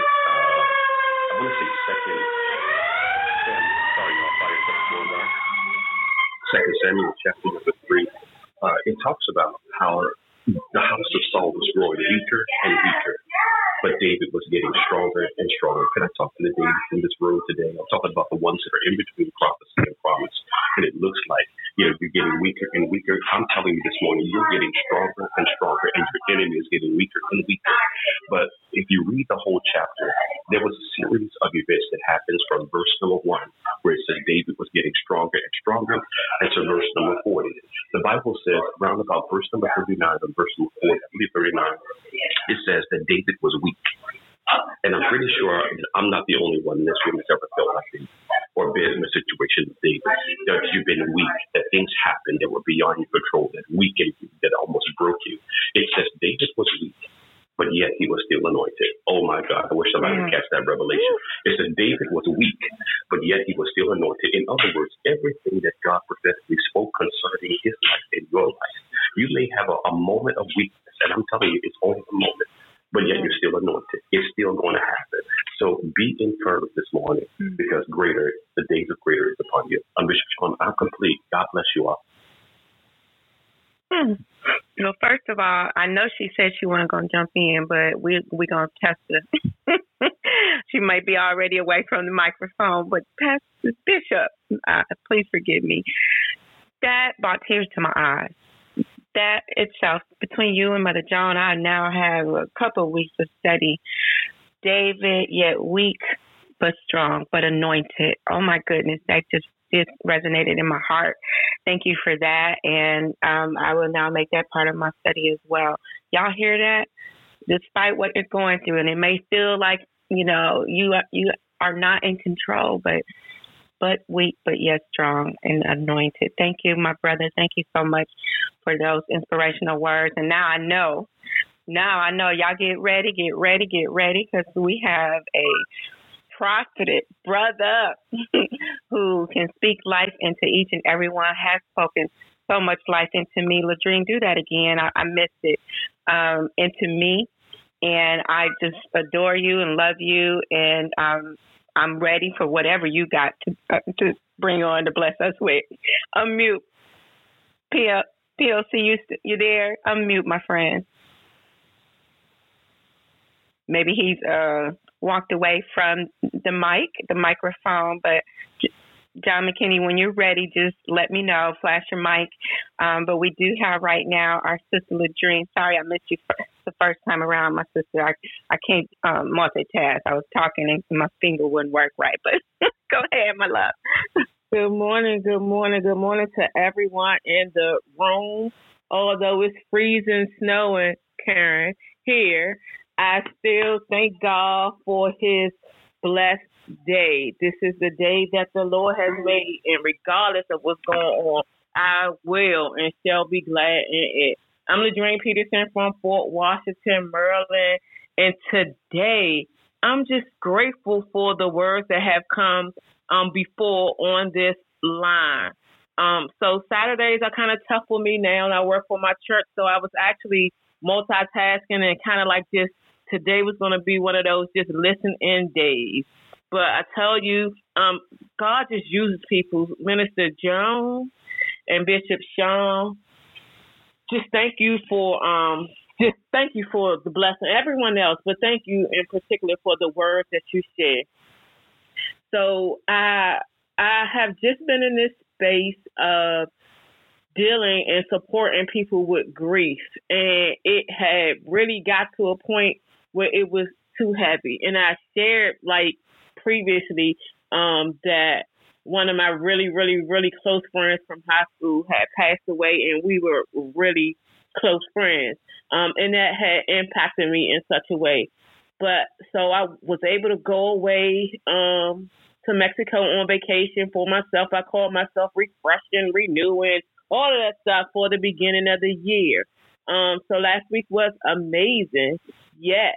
Samuel chapter number 3. It talks about how the house of Saul was growing weaker and weaker, but David was getting stronger and stronger. Can I talk to the David in this room today? I'm talking about the ones that are in between prophecy and promise. And it looks like, you're getting weaker and weaker. I'm telling you this morning, you're getting stronger and stronger, and your enemy is getting weaker and weaker. But if you read the whole chapter, there was a series of events that happens from verse number 1, where it says David was getting stronger and stronger, and to verse number 40. The Bible says, around about verse number 39 and verse number 40, I believe 39, it says that David was weak. And I'm pretty sure I'm not the only one in this room that's ever felt like this or been in a situation with David, that you've been weak, that things happened that were beyond your control, that weakened you, that almost broke you. It says David was weak, but yet he was still anointed. Oh my God, I wish somebody would catch that revelation. It says David was weak, but yet he was still anointed. In other words, everything that God prophetically spoke concerning his life and your life, you may have a moment of weakness, and I'm telling you, it's only a moment. But yet you're still anointed. It's still going to happen. So be encouraged this morning, because the days of greater is upon you. I'm Bishop Sean. I'm complete. God bless you all. Well, first of all, I know she said she wasn't going to jump in, but we're going to test her. She might be already away from the microphone, but Pastor Bishop, please forgive me. That brought tears to my eyes. That itself, between you and Mother Joan, I now have a couple of weeks of study. David, yet weak but strong, but anointed. Oh my goodness, that just resonated in my heart. Thank you for that, and I will now make that part of my study as well. Y'all hear that? Despite what you're going through, and it may feel like you are not in control, but but weak, but yet strong and anointed. Thank you, my brother. Thank you so much for those inspirational words. And now I know, y'all get ready, because we have a prophet brother who can speak life into each and every one, has spoken so much life into me. Ladrine, do that again. I missed it. Into me. And I just adore you and love you. And I'm ready for whatever you got to bring on to bless us with. Unmute. PLC, you there? Unmute, my friend. Maybe he's walked away from the microphone, but John McKinney, when you're ready, just let me know, flash your mic. But we do have right now our sister Ladrine. Sorry I missed you the first time around, my sister. I can't multitask. I was talking and my finger wouldn't work right, but go ahead, my love. Good morning to everyone in the room. Although it's freezing, snowing, Karen, here, I still thank God for his blessed day. This is the day that the Lord has made, and regardless of what's going on, I will and shall be glad in it. I'm Ladrine Peterson from Fort Washington, Maryland, and today I'm just grateful for the words that have come before on this line. So Saturdays are kind of tough for me now, and I work for my church, so I was actually multitasking and kind of like just today was going to be one of those just listen in days. But I tell you, God just uses people. Minister Jones and Bishop Sean, just thank you for the blessing. Everyone else, but thank you in particular for the words that you shared. So I have just been in this space of dealing and supporting people with grief, and it had really got to a point where it was too heavy. And I shared previously that one of my really, really, really close friends from high school had passed away, and we were really close friends. And that had impacted me in such a way. But so I was able to go away to Mexico on vacation for myself. I called myself refreshing, renewing, all of that stuff for the beginning of the year. So last week was amazing. Yet,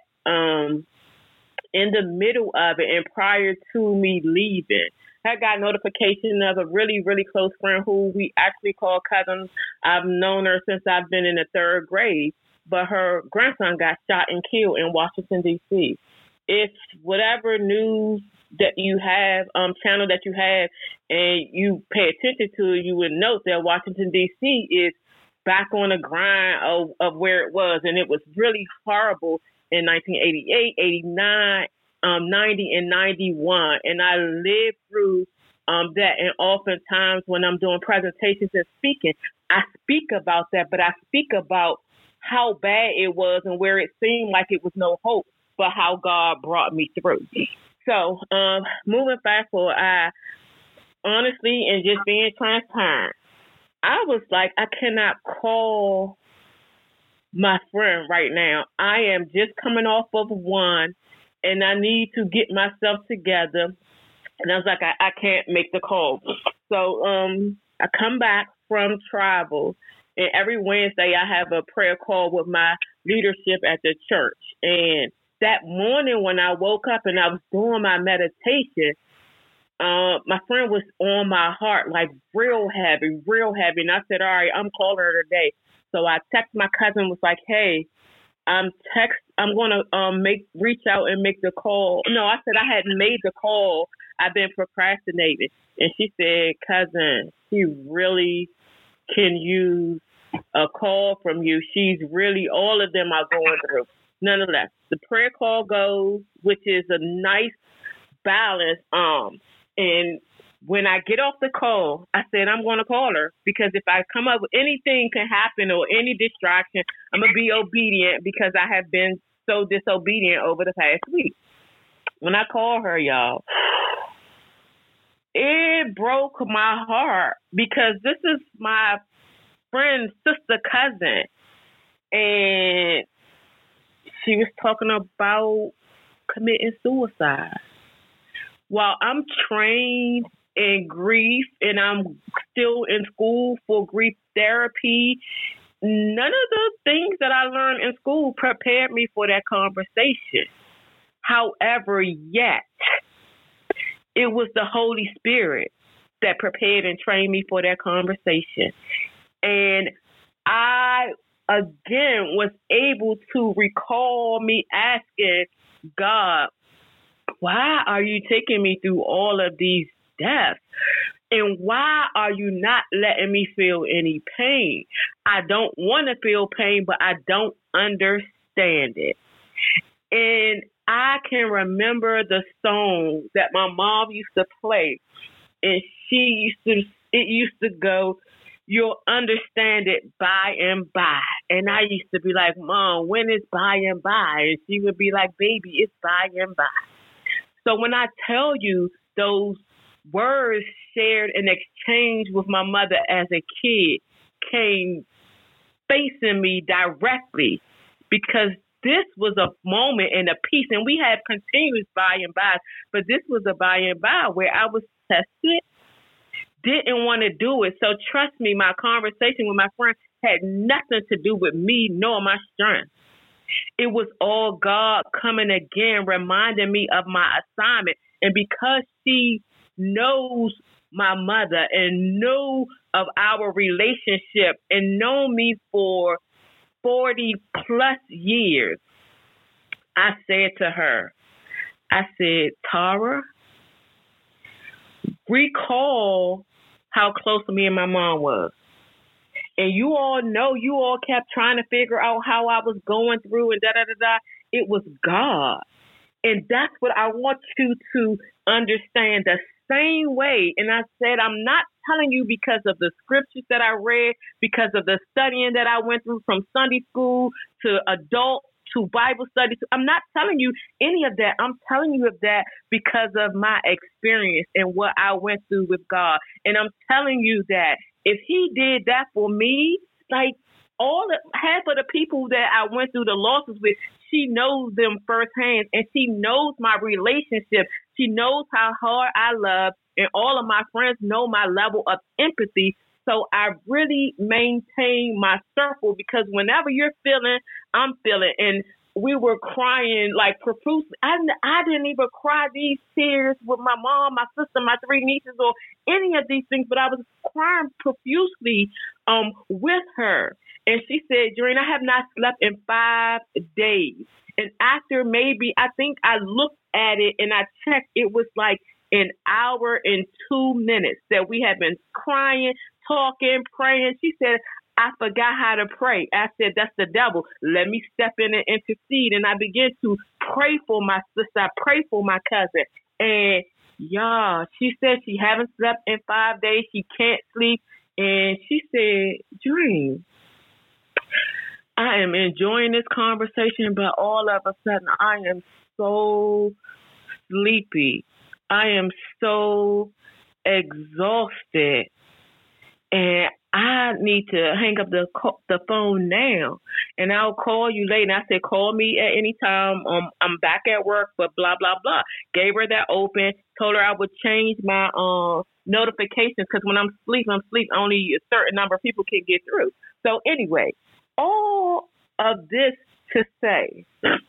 in the middle of it and prior to me leaving, I got notification of a really, really close friend who we actually call cousins. I've known her since I've been in the third grade, but her grandson got shot and killed in Washington, D.C. If whatever news that you have, channel that you have, and you pay attention to it, you would note that Washington, D.C. is back on the grind of where it was, and it was really horrible in 1988, 89, 90, and 91. And I lived through that. And oftentimes when I'm doing presentations and speaking, I speak about that, but I speak about how bad it was and where it seemed like it was no hope, but how God brought me through. So moving fast forward, I honestly, and just being transparent, I was like, I cannot call my friend right now. I am just coming off of one, and I need to get myself together. And I was like, I can't make the call. So I come back from travel, and every Wednesday I have a prayer call with my leadership at the church. And that morning when I woke up and I was doing my meditation, my friend was on my heart, like real heavy. And I said, all right, I'm calling her today. So I texted my cousin, was like, hey, I'm going to reach out and make the call. No, I said I hadn't made the call. I've been procrastinating. And she said, cousin, she really can use a call from you. She's really, all of them are going through. Nonetheless, the prayer call goes, which is a nice balance. And when I get off the call, I said, I'm going to call her, because if I come up with anything can happen or any distraction, I'm going to be obedient, because I have been so disobedient over the past week. When I call her, y'all, it broke my heart, because this is my friend's sister cousin. And she was talking about committing suicide. While I'm trained in grief, and I'm still in school for grief therapy. None of the things that I learned in school prepared me for that conversation. However, yet, it was the Holy Spirit that prepared and trained me for that conversation. And I, again, was able to recall me asking God, why are you taking me through all of these deaths? And why are you not letting me feel any pain? I don't want to feel pain, but I don't understand it. And I can remember the song that my mom used to play, and it used to go, you'll understand it by and by. And I used to be like, Mom, when is by and by? And she would be like, baby, it's by and by. So when I tell you those words shared and exchanged with my mother as a kid came facing me directly, because this was a moment and a piece, and we had continuous by and by, but this was a by and by where I was tested, didn't want to do it. So trust me, my conversation with my friend had nothing to do with me nor my strength. It was all God coming again, reminding me of my assignment. And because she knows my mother and knew of our relationship and known me for 40 plus years, I said to her, I said, Tara, recall how close me and my mom was. And you all know, you all kept trying to figure out how I was going through and da-da-da-da. It was God. And that's what I want you to understand, the same way. And I said, I'm not telling you because of the scriptures that I read, because of the studying that I went through from Sunday school to adult to Bible studies. I'm not telling you any of that. I'm telling you of that because of my experience and what I went through with God. And I'm telling you that if he did that for me, like half of the people that I went through the losses with, she knows them firsthand, and she knows my relationship. She knows how hard I love, and all of my friends know my level of empathy. So I really maintain my circle, because whenever you're feeling, I'm feeling. And we were crying like profusely. I didn't even cry these tears with my mom, my sister, my 3 nieces, or any of these things, but I was crying profusely with her. And she said, Doreen, I have not slept in 5 days. And after maybe, I think I looked at it and I checked, it was like an hour and 2 minutes that we had been crying, talking, praying. She said, I forgot how to pray. I said, that's the devil. Let me step in and intercede. And I began to pray for my sister. I pray for my cousin. And y'all, she said she haven't slept in 5 days. She can't sleep. And she said, Dream, I am enjoying this conversation, but all of a sudden I am so sleepy. I am so exhausted. And I need to hang up the phone now, and I'll call you later. And I said, call me at any time. I'm back at work, but blah, blah, blah. Gave her that open, told her I would change my notifications, because when I'm asleep, only a certain number of people can get through. So anyway, all of this to say,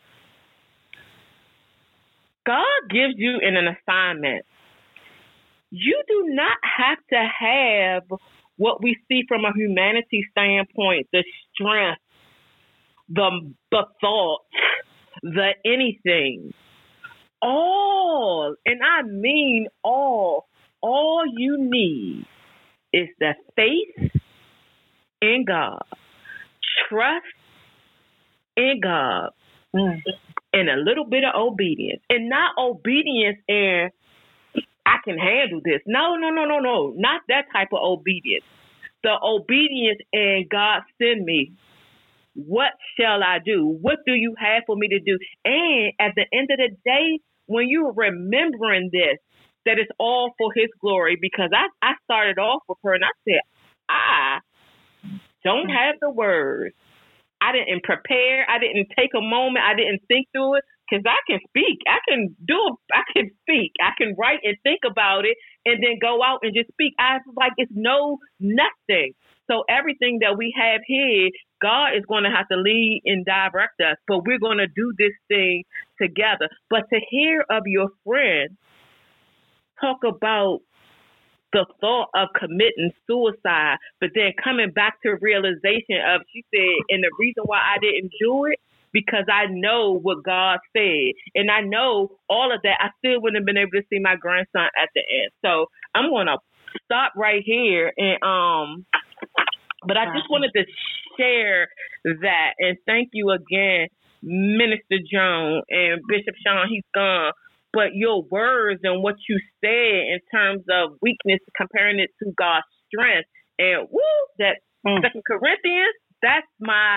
God gives you an assignment. You do not have to have what we see from a humanity standpoint, the strength, the thought, the anything. All, and I mean all you need is the faith in God, trust in God, and a little bit of obedience. And not obedience and I can handle this. No. Not that type of obedience. The obedience and God send me. What shall I do? What do you have for me to do? And at the end of the day, when you're remembering this, that it's all for his glory, because I started off with her and I said, I don't have the words. I didn't prepare. I didn't take a moment. I didn't think through it. because I can speak. I can speak. I can write and think about it and then go out and just speak. I like it's nothing. So everything that we have here, God is going to have to lead and direct us, but we're going to do this thing together. But to hear of your friend talk about the thought of committing suicide, but then coming back to realization of, she said, and the reason why I didn't do it, because I know what God said. And I know all of that. I still wouldn't have been able to see my grandson at the end. So I'm going to stop right here. And, but I just wanted to share that. And thank you again, Minister Joan and Bishop Sean. He's gone. But your words and what you said in terms of weakness, comparing it to God's strength, and that 2 Corinthians, that's my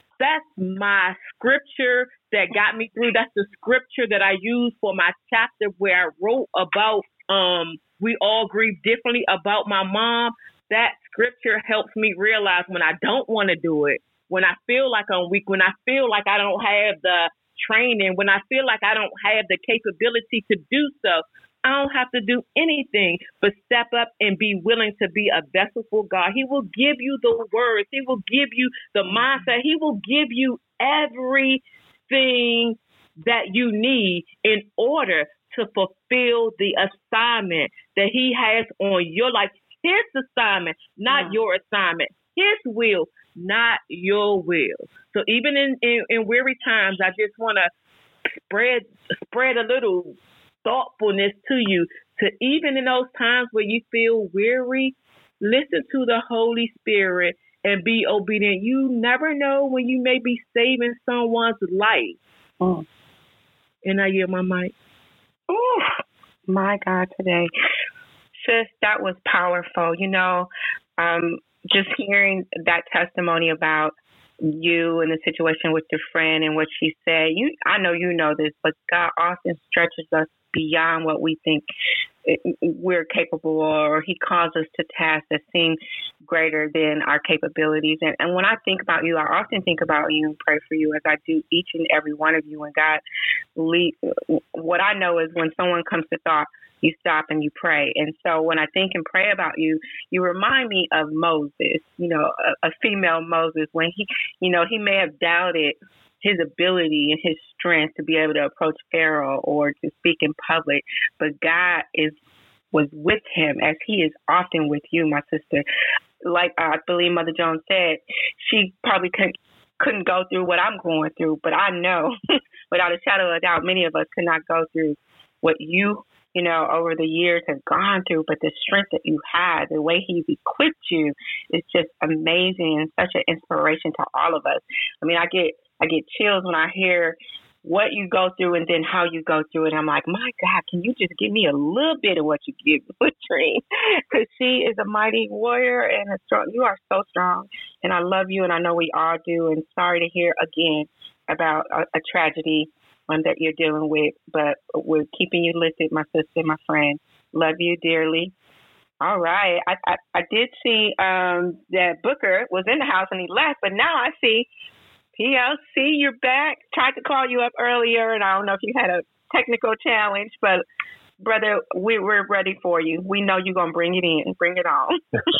scripture that got me through. That's the scripture that I used for my chapter where I wrote about we all grieve differently about my mom. That scripture helps me realize when I don't want to do it, when I feel like I'm weak, when I feel like I don't have the training, when I feel like I don't have the capability to do so, I don't have to do anything but step up and be willing to be a vessel for God. He will give you the words. He will give you the mindset. He will give you everything that you need in order to fulfill the assignment that He has on your life. His assignment, not your assignment. His will, not your will. So even in weary times, I just want to spread a little thoughtfulness to you, to even in those times where you feel weary, listen to the Holy Spirit and be obedient. You never know when you may be saving someone's life. And I yield my mic. Oh, my God, today. Sis, that was powerful. Just hearing that testimony about you and the situation with your friend and what she said, I know you know this, but God often stretches us beyond what we think we're capable of, or He calls us to tasks that seem greater than our capabilities. And when I think about you, I often think about you and pray for you, as I do each and every one of you. And God, what I know is when someone comes to thought, you stop and you pray. And so when I think and pray about you, you remind me of Moses, a female Moses, when he may have doubted his ability and his strength to be able to approach Pharaoh or to speak in public, but God was with him, as He is often with you, my sister. Like I believe Mother Jones said, she probably couldn't go through what I'm going through, but I know without a shadow of a doubt, many of us could not go through what you over the years have gone through, but the strength that you had, the way He's equipped you is just amazing and such an inspiration to all of us. I mean, I get chills when I hear what you go through and then how you go through it. I'm like, my God, can you just give me a little bit of what you give Latrine? Because she is a mighty warrior and you are so strong. And I love you, and I know we all do. And sorry to hear again about a tragedy that you're dealing with, but we're keeping you lifted, my sister, my friend. Love you dearly. All right. I did see that Booker was in the house and he left, but now I see PLC, you're back. Tried to call you up earlier, and I don't know if you had a technical challenge, but brother, we're ready for you. We know you're gonna bring it in, bring it on.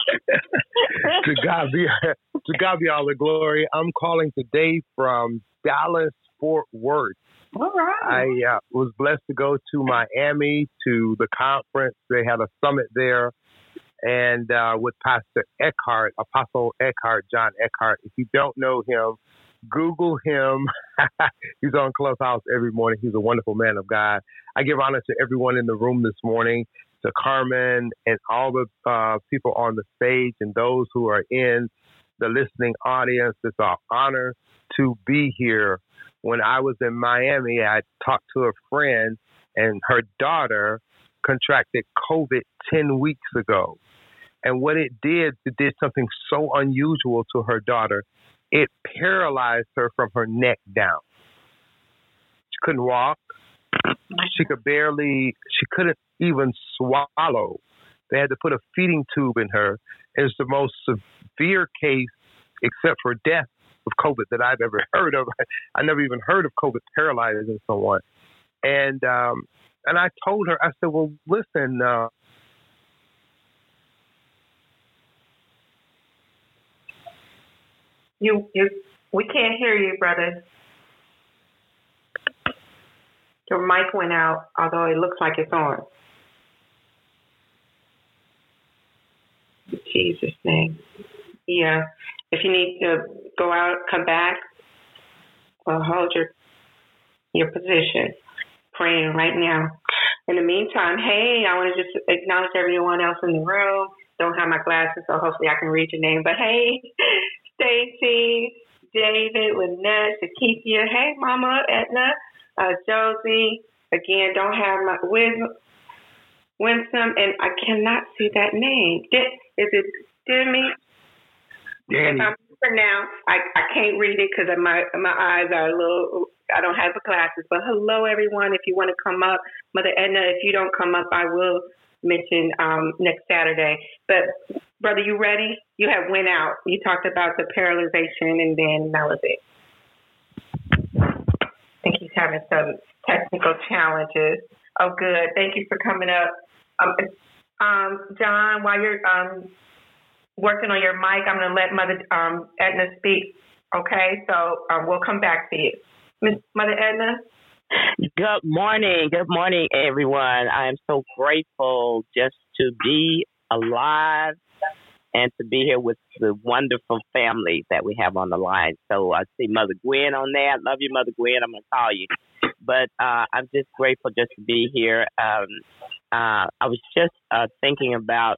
To God be all the glory. I'm calling today from Dallas, Fort Worth. All right. I was blessed to go to Miami to the conference. They had a summit there, and with Pastor Eckhart, Apostle Eckhart, John Eckhart. If you don't know him, Google him. He's on Clubhouse every morning. He's a wonderful man of God. I give honor to everyone in the room this morning, to Carmen and all the people on the stage and those who are in the listening audience. It's an honor to be here. When I was in Miami, I talked to a friend, and her daughter contracted COVID 10 weeks ago. And what it did something so unusual to her daughter. It paralyzed her from her neck down. She couldn't walk. She couldn't even swallow. They had to put a feeding tube in her. It's the most severe case, except for death, with COVID that I've ever heard of. I never even heard of COVID paralyzing someone. And I told her, I said, well, listen, we can't hear you, brother. Your mic went out, although it looks like it's on. In Jesus' name. Yeah. If you need to go out, come back, well, hold your position. Praying right now. In the meantime, hey, I want to just acknowledge everyone else in the room. Don't have my glasses, so hopefully I can read your name. But hey, Stacy, David, Lynette, Shakithia, hey, Mama, Edna, Josie. Again, don't have my Winsome, and I cannot see that name. Is it Demi? Danny. If I'm pronounced, I can't read it because my eyes are a little. I don't have the glasses. But hello, everyone. If you want to come up, Mother Edna, if you don't come up, I will mention next Saturday. But brother, you ready? You have went out. You talked about the paralyzation, and then that was it. I think he's having some technical challenges. Oh, good. Thank you for coming up. John, while you're working on your mic, I'm going to let Mother Edna speak. Okay, so we'll come back to you. Miss Mother Edna? Good morning, everyone. I am so grateful just to be alive and to be here with the wonderful family that we have on the line. So I see Mother Gwen on there. Love you, Mother Gwen. I'm going to call you. But I'm just grateful just to be here. I was just thinking about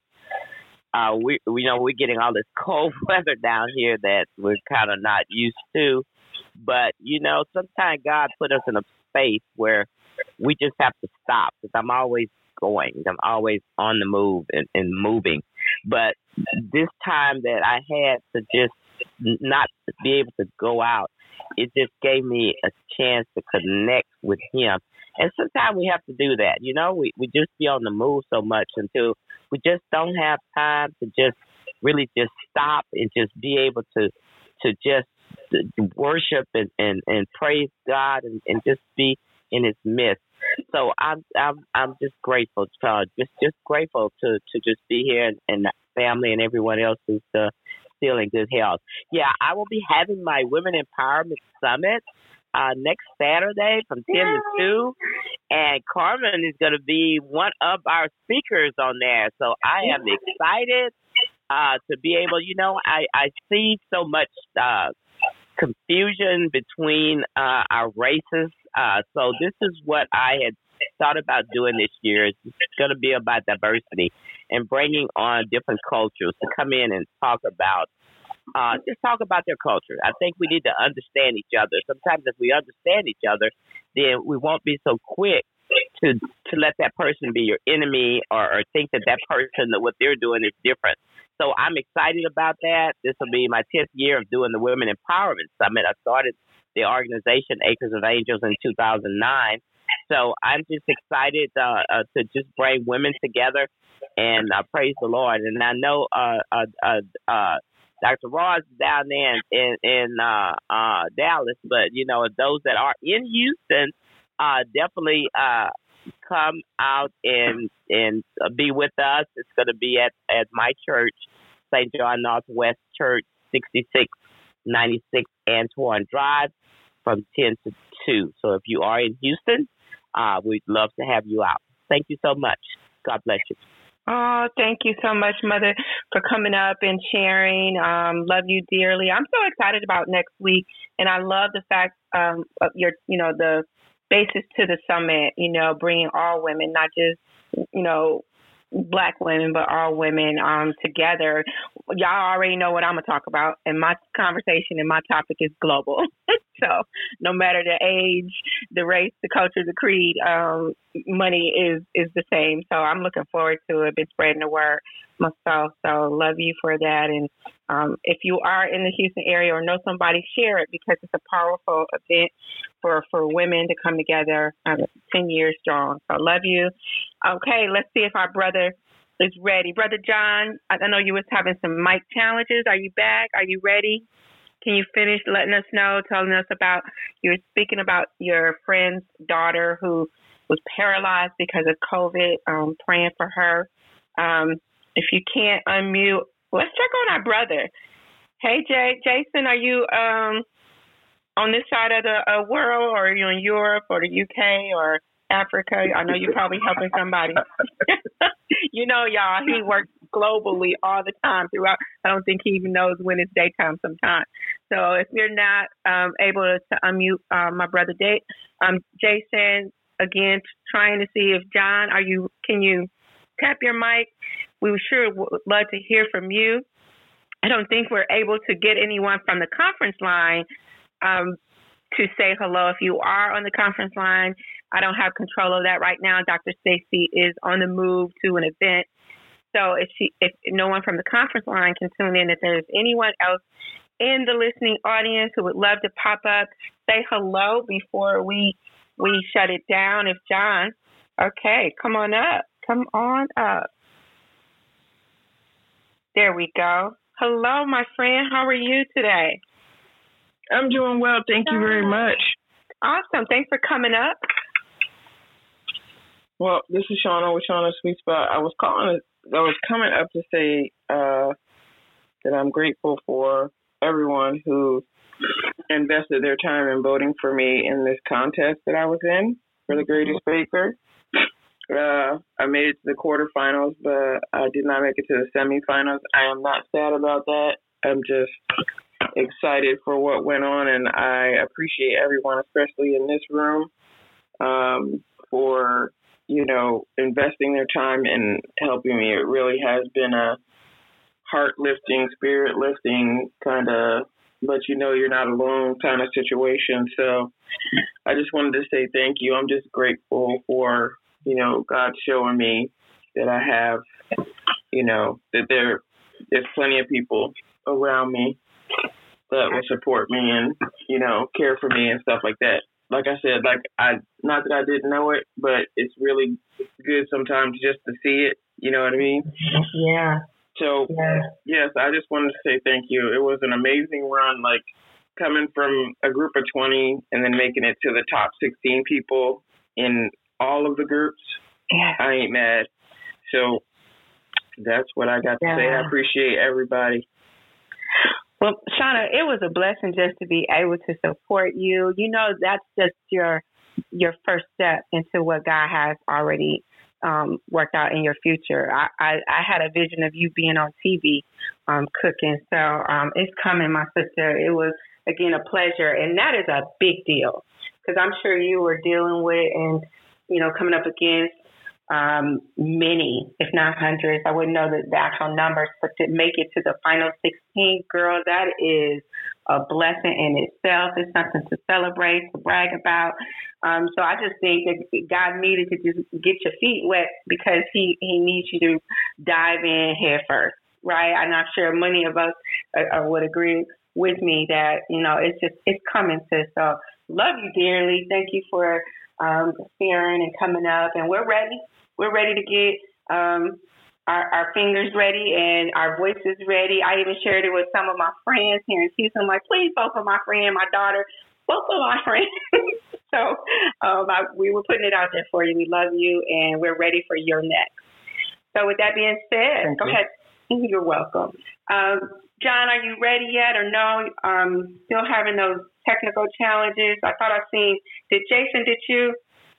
we're getting all this cold weather down here that we're kind of not used to. But, sometimes God put us in a space where we just have to stop because I'm always going. I'm always on the move and moving. But this time that I had to just not be able to go out, it just gave me a chance to connect with Him. And sometimes we have to do that. We just be on the move so much until we just don't have time to just really just stop and just be able to just worship and praise God and just be in His midst. So I'm just grateful, just grateful to just be here and the family and everyone else is still in good health. Yeah, I will be having my Women Empowerment Summit next Saturday from 10 to 2, and Carmen is going to be one of our speakers on there. So I am excited to be able. I see so much confusion between our races. So this is what I had thought about doing this year. It's going to be about diversity and bringing on different cultures to come in and talk about their culture. I think we need to understand each other. Sometimes if we understand each other, then we won't be so quick to let that person be your enemy or think that person, that what they're doing is different. So I'm excited about that. This will be my 10th year of doing the Women Empowerment Summit. I started the organization Acres of Angels in 2009. So I'm just excited to just bring women together and praise the Lord. And I know Dr. Ross is down there in Dallas, but those that are in Houston, definitely come out and be with us. It's going to be at my church, St. John Northwest Church, 6696 Antoine Drive, from 10 to 2. So if you are in Houston, we'd love to have you out. Thank you so much. God bless you. Oh, thank you so much, Mother, for coming up and sharing. Love you dearly. I'm so excited about next week, and I love the fact of the basis to the summit. Bringing all women, not just Black women, but all women together. Y'all already know what I'm gonna talk about, and my conversation and my topic is global. So no matter the age, the race, the culture, the creed, money is the same. So I'm looking forward to it. Been spreading the word myself. So love you for that. And if you are in the Houston area or know somebody, share it because it's a powerful event for women to come together 10 years strong. So love you. Okay, let's see if our brother is ready. Brother John, I know you was having some mic challenges. Are you back? Are you ready? Can you finish letting us know, telling us about, you were speaking about your friend's daughter who was paralyzed because of COVID, praying for her. If you can't unmute, let's check on our brother. Hey, Jason, are you on this side of the world, or are you in Europe or the UK or Africa? I know you're probably helping somebody. You know, y'all, he works globally all the time throughout. I don't think he even knows when it's daytime sometimes. So if you're not able to unmute my brother Jason, again, trying to see if John, can you tap your mic? We sure would love to hear from you. I don't think we're able to get anyone from the conference line to say hello. If you are on the conference line, I don't have control of that right now. Dr. Stacy is on the move to an event. So if no one from the conference line can tune in, if there's anyone else in the listening audience who would love to pop up, say hello before we shut it down. If John, okay, come on up. Come on up. There we go. Hello, my friend. How are you today? I'm doing well. Thank you very much. Awesome. Thanks for coming up. Well, this is Shauna with Shauna's Sweet Spot. I was coming up to say that I'm grateful for everyone who invested their time in voting for me in this contest that I was in for the Greatest Baker. I made it to the quarterfinals, but I did not make it to the semifinals. I am not sad about that. I'm just excited for what went on, and I appreciate everyone, especially in this room, for, investing their time and helping me. It really has been a heart-lifting, spirit-lifting kind of let you know you're not alone kind of situation. So I just wanted to say thank you. I'm just grateful for, God showing me that I have, that there's plenty of people around me that will support me and, care for me and stuff like that. Like I said, not that I didn't know it, but it's really good sometimes just to see it. You know what I mean? Yeah. So, yes, I just wanted to say thank you. It was an amazing run, coming from a group of 20 and then making it to the top 16 people in all of the groups. Yeah. I ain't mad. So that's what I got to say. I appreciate everybody. Well, Shauna, it was a blessing just to be able to support you. That's just your first step into what God has already worked out in your future. I had a vision of you being on TV cooking. So it's coming, my sister. It was, again, a pleasure. And that is a big deal because I'm sure you were dealing with and, coming up against many, if not hundreds. I wouldn't know the actual numbers, but to make it to the final 16, girl, that is a blessing in itself. It's something to celebrate, to brag about. So I just think that God needed to just get your feet wet because he needs you to dive in head first, right? And I'm sure many of us would agree with me that, it's coming to. So love you dearly. Thank you for sharing and coming up. And we're ready. We're ready to get our fingers ready and our voices ready. I even shared it with some of my friends here in Houston. I'm like, please vote for my friend, my daughter, both of my friends. So we were putting it out there for you. We love you, and we're ready for your next. So with that being said, go ahead. You're welcome. John, are you ready yet or no? Still having those technical challenges. I thought I seen, did you?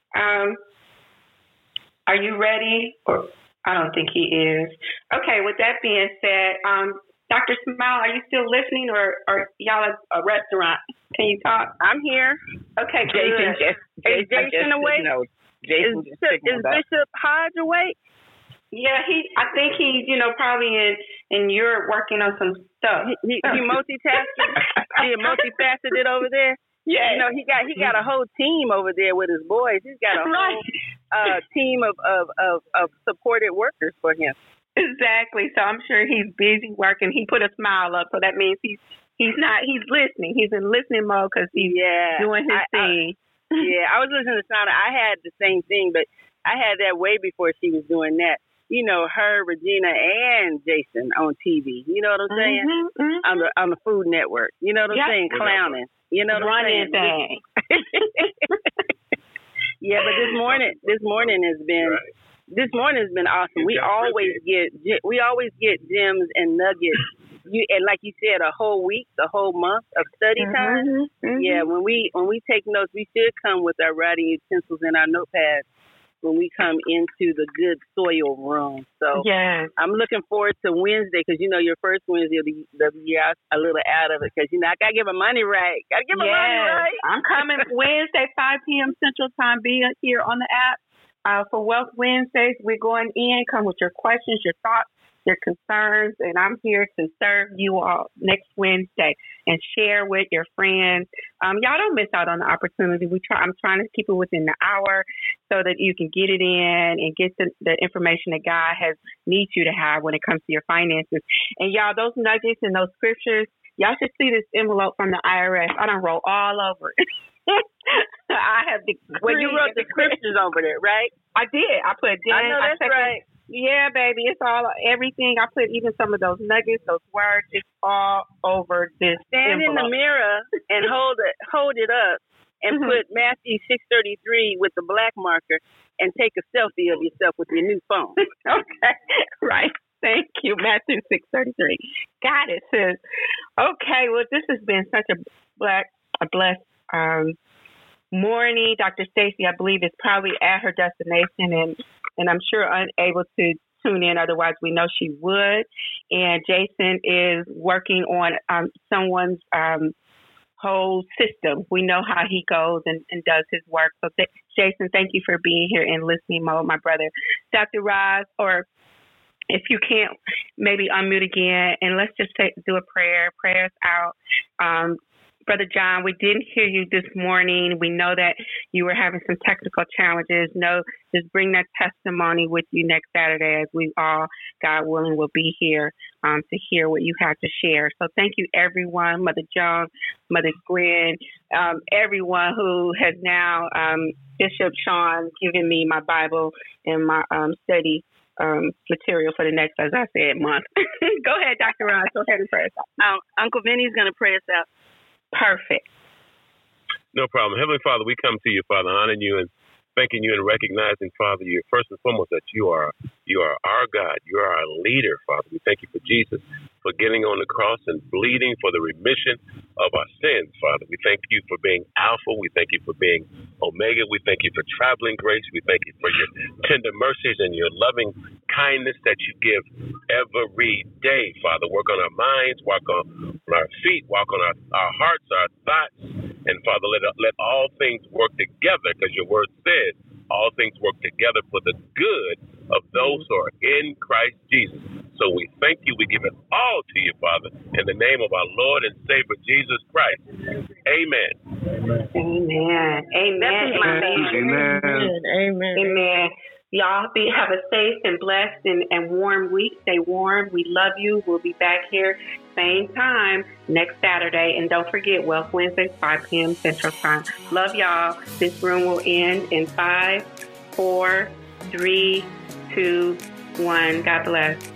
Are you ready? Or, I don't think he is. Okay, with that being said, Dr. Smile, are you still listening or y'all at a restaurant? Can you talk? I'm here. Okay, Jason, is Jason awake? No, Is Bishop Hodge awake? Yeah, I think he's, probably in Europe working on some stuff. He multitasking. He multifaceted over there. Yeah, he got a whole team over there with his boys. He's got a whole team of supported workers for him. Exactly. So I'm sure he's busy working. He put a smile up, so that means he's listening. He's in listening mode because he's doing his thing. I was listening to Shauna. I had the same thing, but I had that way before she was doing that. her, Regina, and Jason on TV. You know what I'm saying? On the Food Network. You know what I'm saying? Clowning. You know what I'm saying? Thing. Yeah, but this morning has been awesome. We always get gems and nuggets. And like you said, a whole week, a whole month of study time. Yeah, when we take notes, we should come with our writing utensils and our notepads when we come into the good soil room. So I'm looking forward to Wednesday because your first Wednesday of the year, a little out of it because I gotta get my money right. Money right. I'm coming Wednesday, 5 p.m. Central Time. Be here on the app for Wealth Wednesdays. We're going in. Come with your questions, your thoughts, your concerns, and I'm here to serve you all next Wednesday and share with your friends. Y'all don't miss out on the opportunity. I'm trying to keep it within the hour so that you can get it in and get the information that God needs you to have when it comes to your finances. And y'all, those nuggets and those scriptures, y'all should see this envelope from the IRS. I done wrote all over it. I have you wrote the scriptures over there, right? I did. I put I know that's right. Yeah, baby. It's all everything. I put even some of those nuggets, those words. It's all over this Stand envelope. in the mirror and hold it up and put Matthew 6:33 with the black marker and take a selfie of yourself with your new phone. Okay, right. Thank you, Matthew 6:33. Got it, sis. Okay, well, this has been such a blessed morning. Dr. Stacy, I believe, is probably at her destination and I'm sure unable to tune in. Otherwise, we know she would. And Jason is working on someone's whole system. We know how he goes and does his work. So, Jason, thank you for being here in listening mode, my brother. Dr. Roz, or if you can't, maybe unmute again, and let's just do a prayer. Prayers out. Brother John, we didn't hear you this morning. We know that you were having some technical challenges. Just bring that testimony with you next Saturday as we all, God willing, will be here to hear what you have to share. So thank you, everyone, Mother Joan, Mother Gwen, everyone who has now, Bishop Sean, given me my Bible and my study material for the next, as I said, month. Go ahead, Dr. Ross. Go ahead and pray us out. Uncle Vinny's going to pray us out. Perfect. No problem. Heavenly Father, we come to you, Father, honoring you and thanking you and recognizing, Father, you first and foremost that you are our God. You are our leader, Father. We thank you for Jesus, for getting on the cross and bleeding for the remission of our sins, Father. We thank you for being Alpha. We thank you for being Omega. We thank you for traveling grace. We thank you for your tender mercies and your loving kindness that you give every day, Father. Work on our minds, walk on our feet, walk on our hearts, our thoughts. And, Father, let all things work together, because your word says all things work together for the good of those who are in Christ Jesus. So we thank you. We give it all to you, Father, in the name of our Lord and Savior, Jesus Christ. Amen. Amen. Amen. Amen. Amen. Y'all have a safe and blessed and warm week. Stay warm. We love you. We'll be back here same time next Saturday. And don't forget, Wealth Wednesday, 5 p.m. Central Time. Love y'all. This room will end in 5, 4, 3, 2, 1. God bless.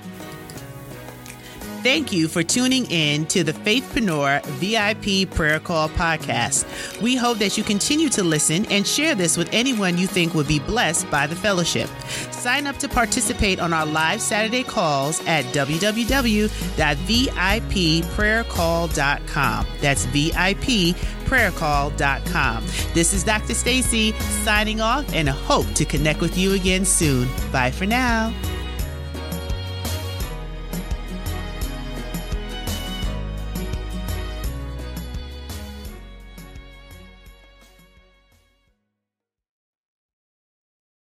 Thank you for tuning in to the Faithpreneur VIP Prayer Call podcast. We hope that you continue to listen and share this with anyone you think would be blessed by the fellowship. Sign up to participate on our live Saturday calls at www.vipprayercall.com. That's vipprayercall.com. This is Dr. Stacy signing off and hope to connect with you again soon. Bye for now.